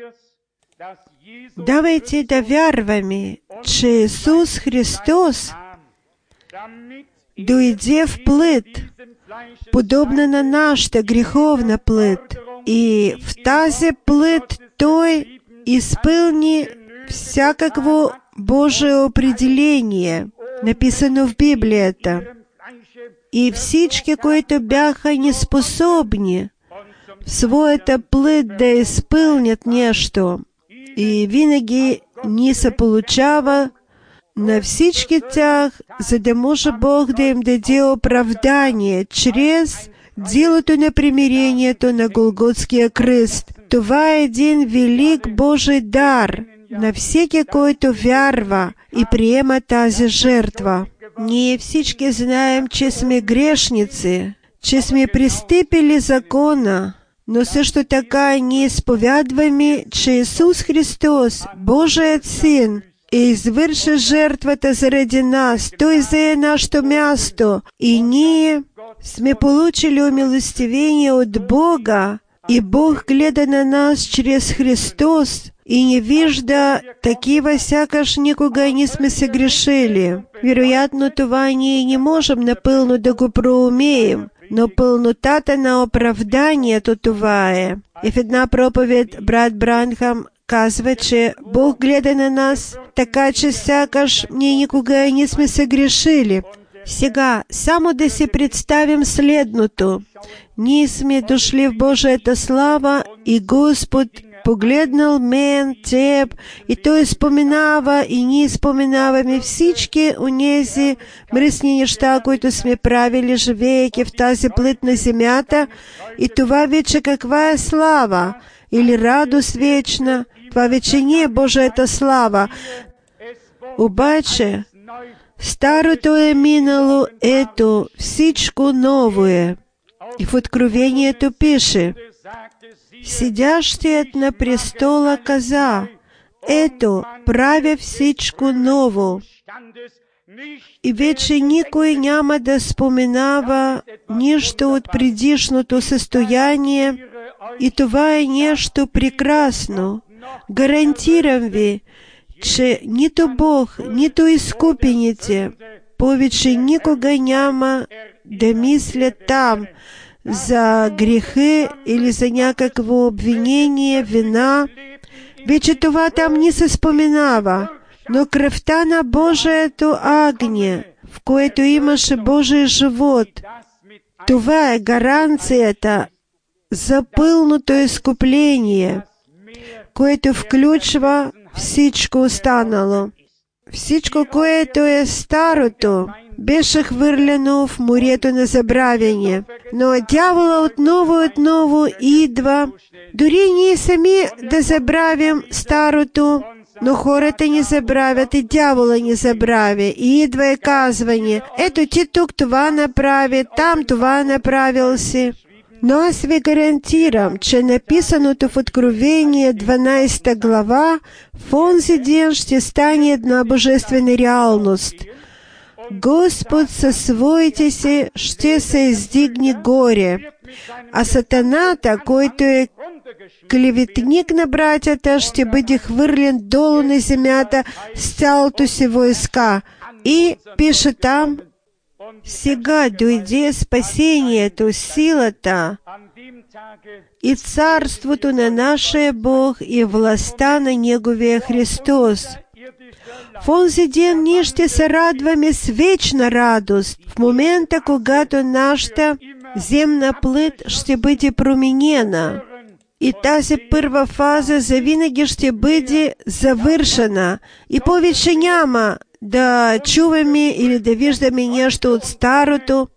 Давайте да вярваме, че Исус Христос дойде в плът, подобна на нашата греховна плът, и в тази плът Той изпълни всякакво Божие определение, написано в Библията. І всічки, които бяха неспособні в своєта плит да ісполнять нещо, і винаги не се получава на всички тях, за да може Бог да им даде оправдание чрез делото на примирението на Голготския кръст. Това е един велик Божий дар на всеки, който вярва и приема тази жертва. Ние всички знаем, че сме грешници, че сме пристъпили закона, но също така ние изповядваме, че Исус Христос, Божият Син, е извършил жертвата заради нас. Той зае нашето място и ние сме получили умилостивение от Бога, и Бог гледа на нас чрез Христос и не вижда такива, сякаш никога не сме се грешили. Вероятно, това ние не можем напълно да го проумеем, но пълнотата на оправданието това е. И в една проповед брат Бранхам казва, че Бог гледа на нас така, че сякаш ние никога не сме се грешили. Сега, само да си представим следното. Ние сме дошли в Божията слава и Господ погледнал мен, теб, и Той споменава, и ние споменаваме всички онези мръсни неща, които сме правили, живеейки в тази плът на земята, и това вече каква е слава или радост вечна. Това вече не е Божията слава. Обаче, старото е минало, ето, всичко ново е. И в Откровението пише: Сидящият на престола каза: ето, правя всичко ново. И вече никой няма да споменава нищо от предишното състояние, и това е нещо прекрасно. Гарантирам ви, че нито Бог, нито изкупените повече никога няма да мислят там за грехи или за някакво обвинение, вина. Вече това там не се споменава. Но кръвта на Божието агне, в което имаше Божий живот, това е гаранцията за пълното изкупление, което включва всичко останало. Всичко, което е старото, беше хвърлено в морето на забравяне. Но дявола отново и отново идва. Дори ние сами да забравим старото, но хората не забравят, и дявола не забравя. И идва и казване: ето ти тук това направи, там това направил си. Но аз ви гарантирам, че написаното в Откровение дванадесета глава в онзи ден ще стане една божествена реалност. Господ със своите си ще се издигне горе, а сатаната, който е клеветник на братята, ще бъде хвърлен долу на земята с цялото си войска. И пише там: сега дойде спасението, силата и царството на нашия Бог и властта на Неговия Христос. В онзи ден ние ще се радваме с вечна радост, в момента, когато нашата земна плът ще бъде променена. И тази първа фаза завинаги ще бъде завършена. И повече няма да чуваме или да виждаме нещо от старото,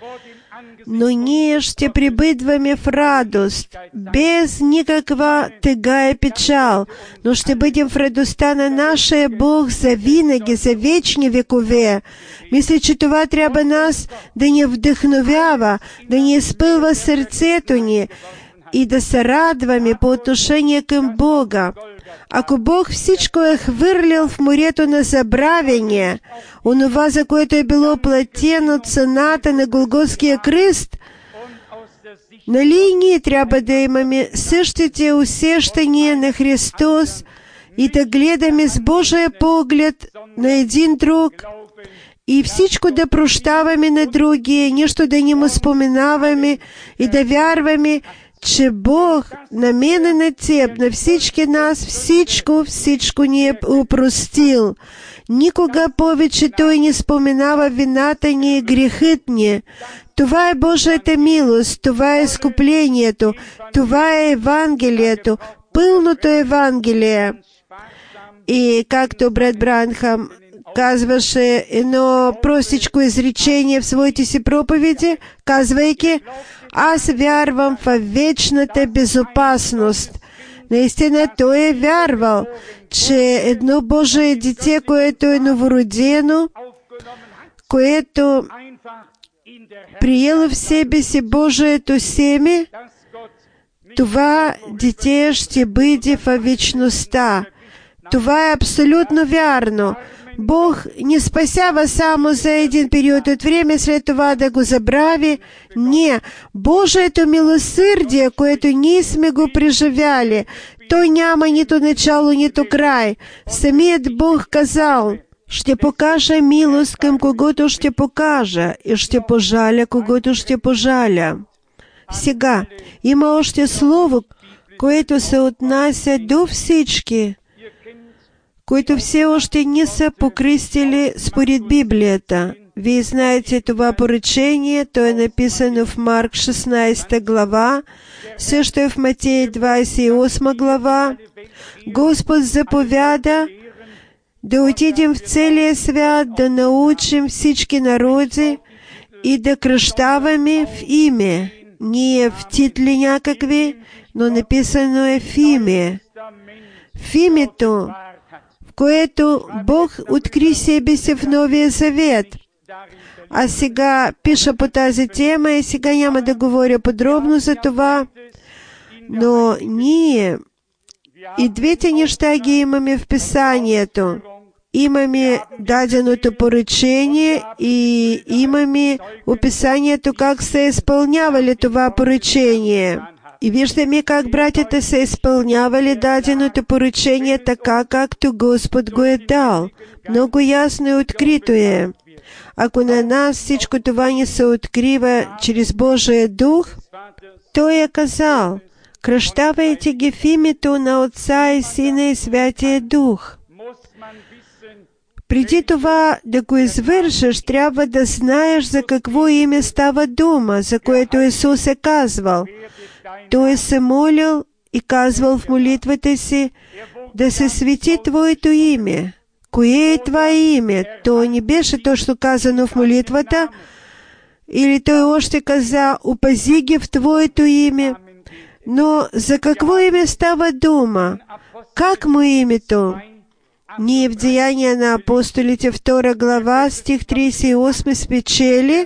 но ние ще пребъдваме в радост, без никаква тъга и печал, но ще бъдем в радостта на нашия Бог за винаги, за вечни векове. Мисля, че това трябва нас да ни вдъхновява, да ни изпълва сърцето ни и да се радваме по отношение към Бога. Ако Бог всичко е хвърлил в морето на забравяне, онова, за което е било платено цената на Голготския кръст, нали ние трябва да имаме същите усещания на Христос и да гледаме с Божия поглед на един друг и всичко да прощаваме на другия, нищо да не му споменаваме и да вярваме, че Бог на мене на теб, на всички нас, всичко, всичко ни е упростил. Никога повече Той не споменава вината ни и грехът ни. Това е Божията милост, това е изкуплението, това е Евангелието, пълното Евангелие. И както брат Бранхам казваше едно простичко изречение в своите си проповеди, казвайки: аз вярвам в вечната безопасност. Наистина той е вярвал, че едно Божие дете, което е новородено, което приело в себе си Божието семе, това дете ще бъде в вечността. Това е абсолютно вярно. Бог не спасява само за един период от време, след това да го забрави. Не. Божието милосърдие, което ние сме го преживяли, то няма нито начало, нито край. Самият Бог казал: ще покажа милост към когото ще покажа и ще пожаля когото ще пожаля. Сега има още слово, което се отнася до всички, които все още не са покръстили според Библията. Вие знаете това поръчение, то е написано в Марк шестнадесета глава, също е в Матей двадесет и осма глава. Господ заповяда да отидем в целия свят, да научим всички народи и да кръщаваме в име. Не е в титли някакви, но написано е в име. В името, в което Бог откри себе си в Новия Завет. А сега пиша по тази тема и сега няма да говоря подробно за това, но ние и двете неща ги имаме в Писанието. Имаме даденото поръчение и имаме описанието как са изпълнявали това поръчение. И виждаме как братята са изпълнявали даденото поръчение така, както Господ го е дал. Много ясно и открито е. Ако на нас всичко това не се открива чрез Божия Дух, Той е казал: кръщавайте ги в името на Отца и Сина и Святия Дух. Преди това да го извършиш, трябва да знаеш за какво име става дума, за което Исус е казвал. Той се молил и казвал в молитвата си: да се свети Твоето име. Кое е това име? То не беше точно казано в молитвата, или той още каза: опази ги в Твоето име. Но за какво име става дума? Как му името? Ние в Деяния на апостолите, втора глава, стих тридесет и осем спечели.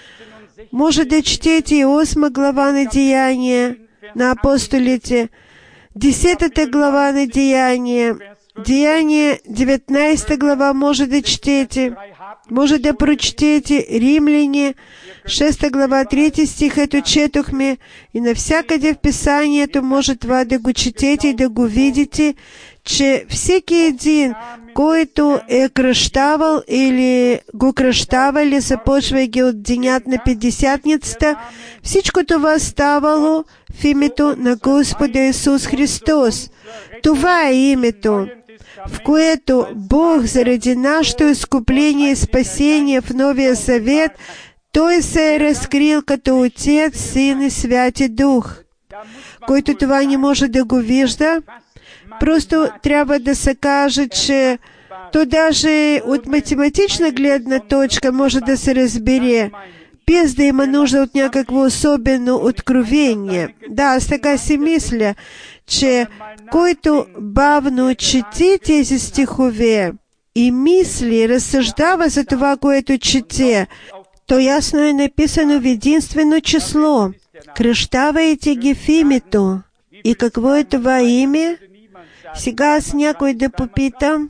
Може да четете и осма глава на Деяния на апостолите, десетата глава на Деяния, Деяния деветнадесета глава може да четете. Може да прочетете Римляни, шеста глава, трети стих, ето четохме, и навсякъде в Писанието може това да го четете и да го видите, че всеки един, който е кръщавал или го кръщавали, започвайки от денят на Петдесятницата, всичко това ставало в името на Господа Исус Христос. Това е името, в което Бог заради нашето изкупление и спасение в Новия Завет, Той се е разкрил като Отец, Син и Святи Дух. Който това не може да го вижда, просто трябва да се каже, че то даже от математична гледна точка може да се разбере, без да има нужда от някакво особено откровение. Да, аз така си мисля, че който бавно чете тези стихове и мисли, разсъждава за това, което чете, то ясно е написано в единствено число. Кръщавайте ги в името. И какво е това име? Сега аз някой да попитам,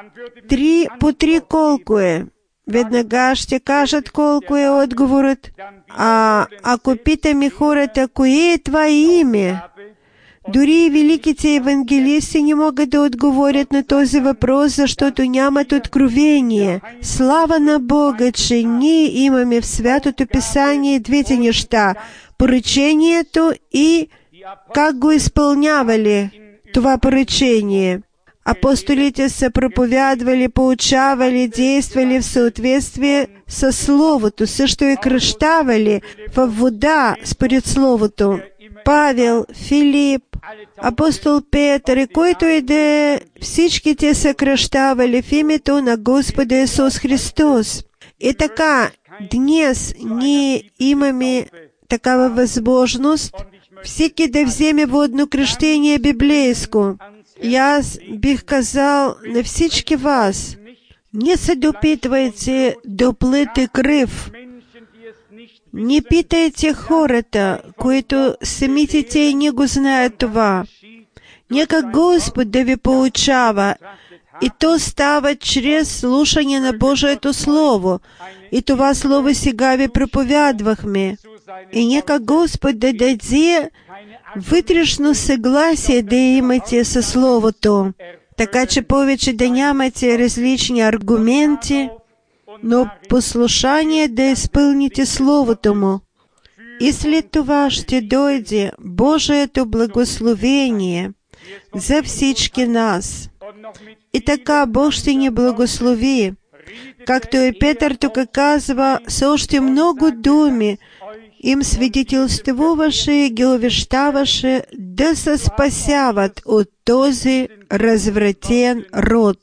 три по три колко е? Веднага ще кажат колко е отговорът. А ако питаме хората, кое е това име? Дори и великите евангелисти не могат да отговорят на този въпрос, защото нямат откровение. Слава на Бога, че ние имаме в Святото Писание двете неща – поръчението и как го изпълнявали това поръчение. Апостолите са проповядвали, поучавали, действали в съответствие с Словото, също и кръщавали във вода според Словото. Павел, Филип, апостол Петър и който и да е, всички те са кръщавали в името на Господа Исус Христос. И така, днес ние имаме такава възможност всеки да вземе водно кръщение библейско. И аз бих казал на всички вас, не се допитвайте до плът и кръв. Не питайте хората, които самите те не го знаят това. Нека Господ да ви поучава, и то става чрез слушане на Божието Слово. И това Слово сега ви проповядвахме. И нека Господ да даде вътрешно съгласие да имате със Словото, така че повече да нямате различни аргументи, но послушание да изпълните Словото Му. И след това ще дойде Божието благословение за всички нас. И така Бог ще ни благослови, както и Петър тук казва, с още много думи, им свидетелствуваше и ги увещаваше да се спасяват от този развратен род.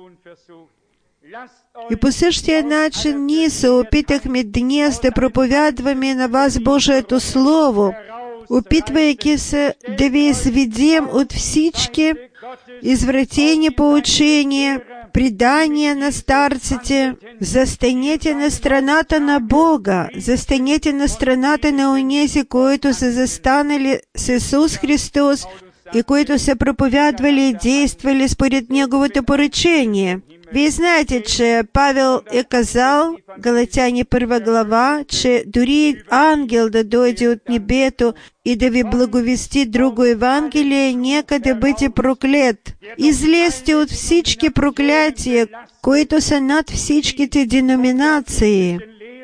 И по същия начин ние се опитахме днес да проповядваме на вас Божието Слово, опитвайки се да ви изведем от всички извратени поучения, предания на старците. Застанете на страната на Бога, застанете на страната на онези, които са застанали с Исус Христос и които са проповядвали и действали според Неговото поръчение. Вие знаете, че Павел е казал, Галатяни първа глава, че дори ангел да дойде от небето и да ви благовести друго Евангелие, нека да бъде проклет. Излезте от всички проклятия, които са над всичките деноминации,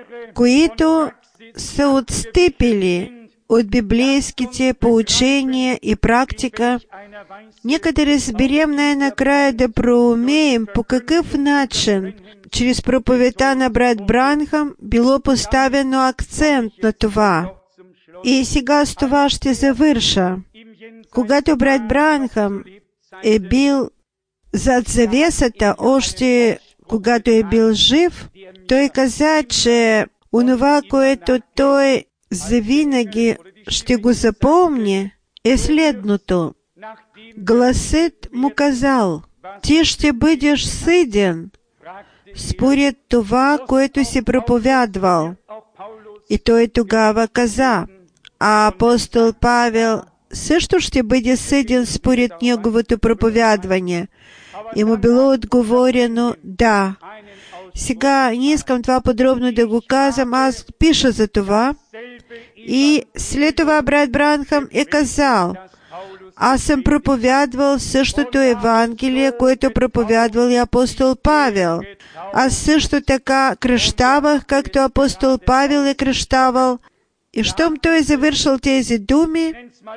които са отстъпили от библейските поучения и практика. Нека да разберем най-накрая да проумеем по какъв начин чрез проповедта на брат Бранхам било поставено акцент на това. И сега с това ще завърша. Когато брат Бранхам е бил зад завесата, още когато е бил жив, той каза, че онова, което той завинаги ще го запомни, е следното. Гласът му казал, ти ще бъдеш съден според това, което си проповядвал. И той тогава каза, а апостол Павел също ще бъде съден според неговото проповядване. И му било отговорено, да. Сега не искам това подробно да го казвам, аз пиша за това. И след това брат Бранхам е казал, аз съм проповядвал същото Евангелие, което проповядвал и апостол Павел. Аз също така кръщавах, както апостол Павел е кръщавал. И щом той е завършил тези думи,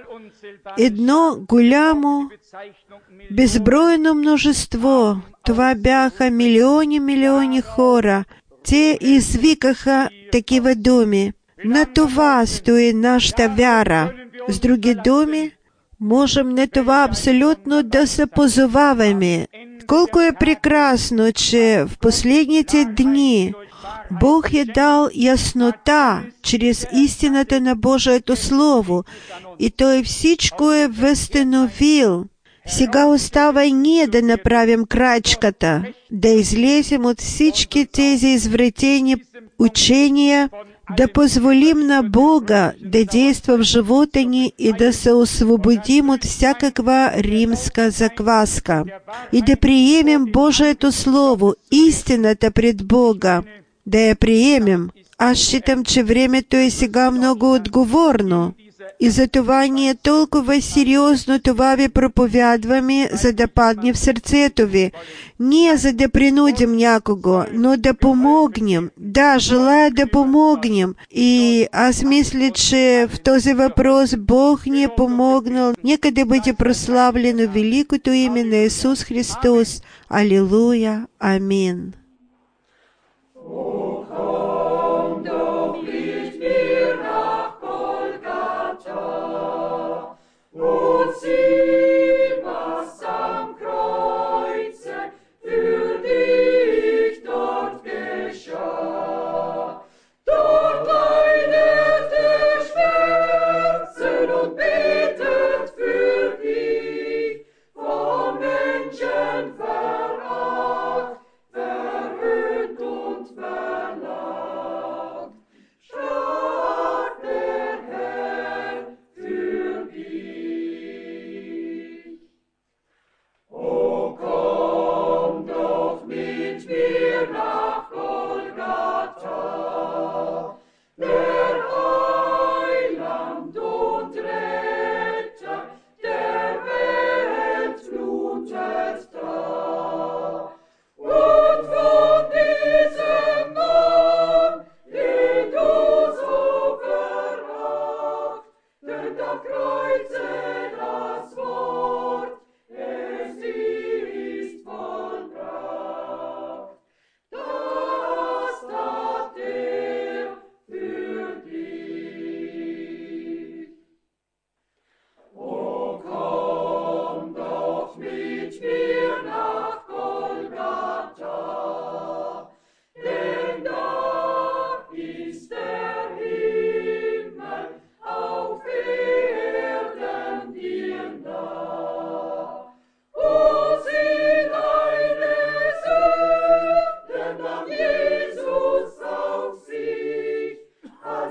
едно голямо, безбройно множество, това бяха милиони, милиони хора, те извикаха такива думи. На това стои нашата вяра. С други думи, можем на това абсолютно да се позоваваме. Колко е прекрасно, че в последните дни Бог е дал яснота чрез истината на Божието Слово и Той всичко е възстановил. Сега остава и ние да направим крачката, да излезем от всички тези извратени учения, да позволим на Бога да действа в живота ни и да се освободим от всякаква римска закваска и да приемем Божието Слово, истината пред Бога, да я приемем. Аз считам, че времето е сега много отговорно. І затування толково серйозно товаві проповядвами, за да падне в серцетові. Не за да принудим някого, но да помогнем. Да, желая да помогнем. И осмысличи в този вопрос, Бог не помогнул. Некогда быть прославлену великую именно Иисус Христос. Аллилуйя. Аминь.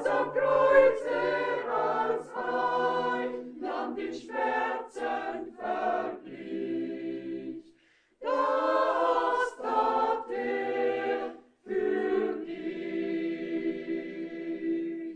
Schmerzen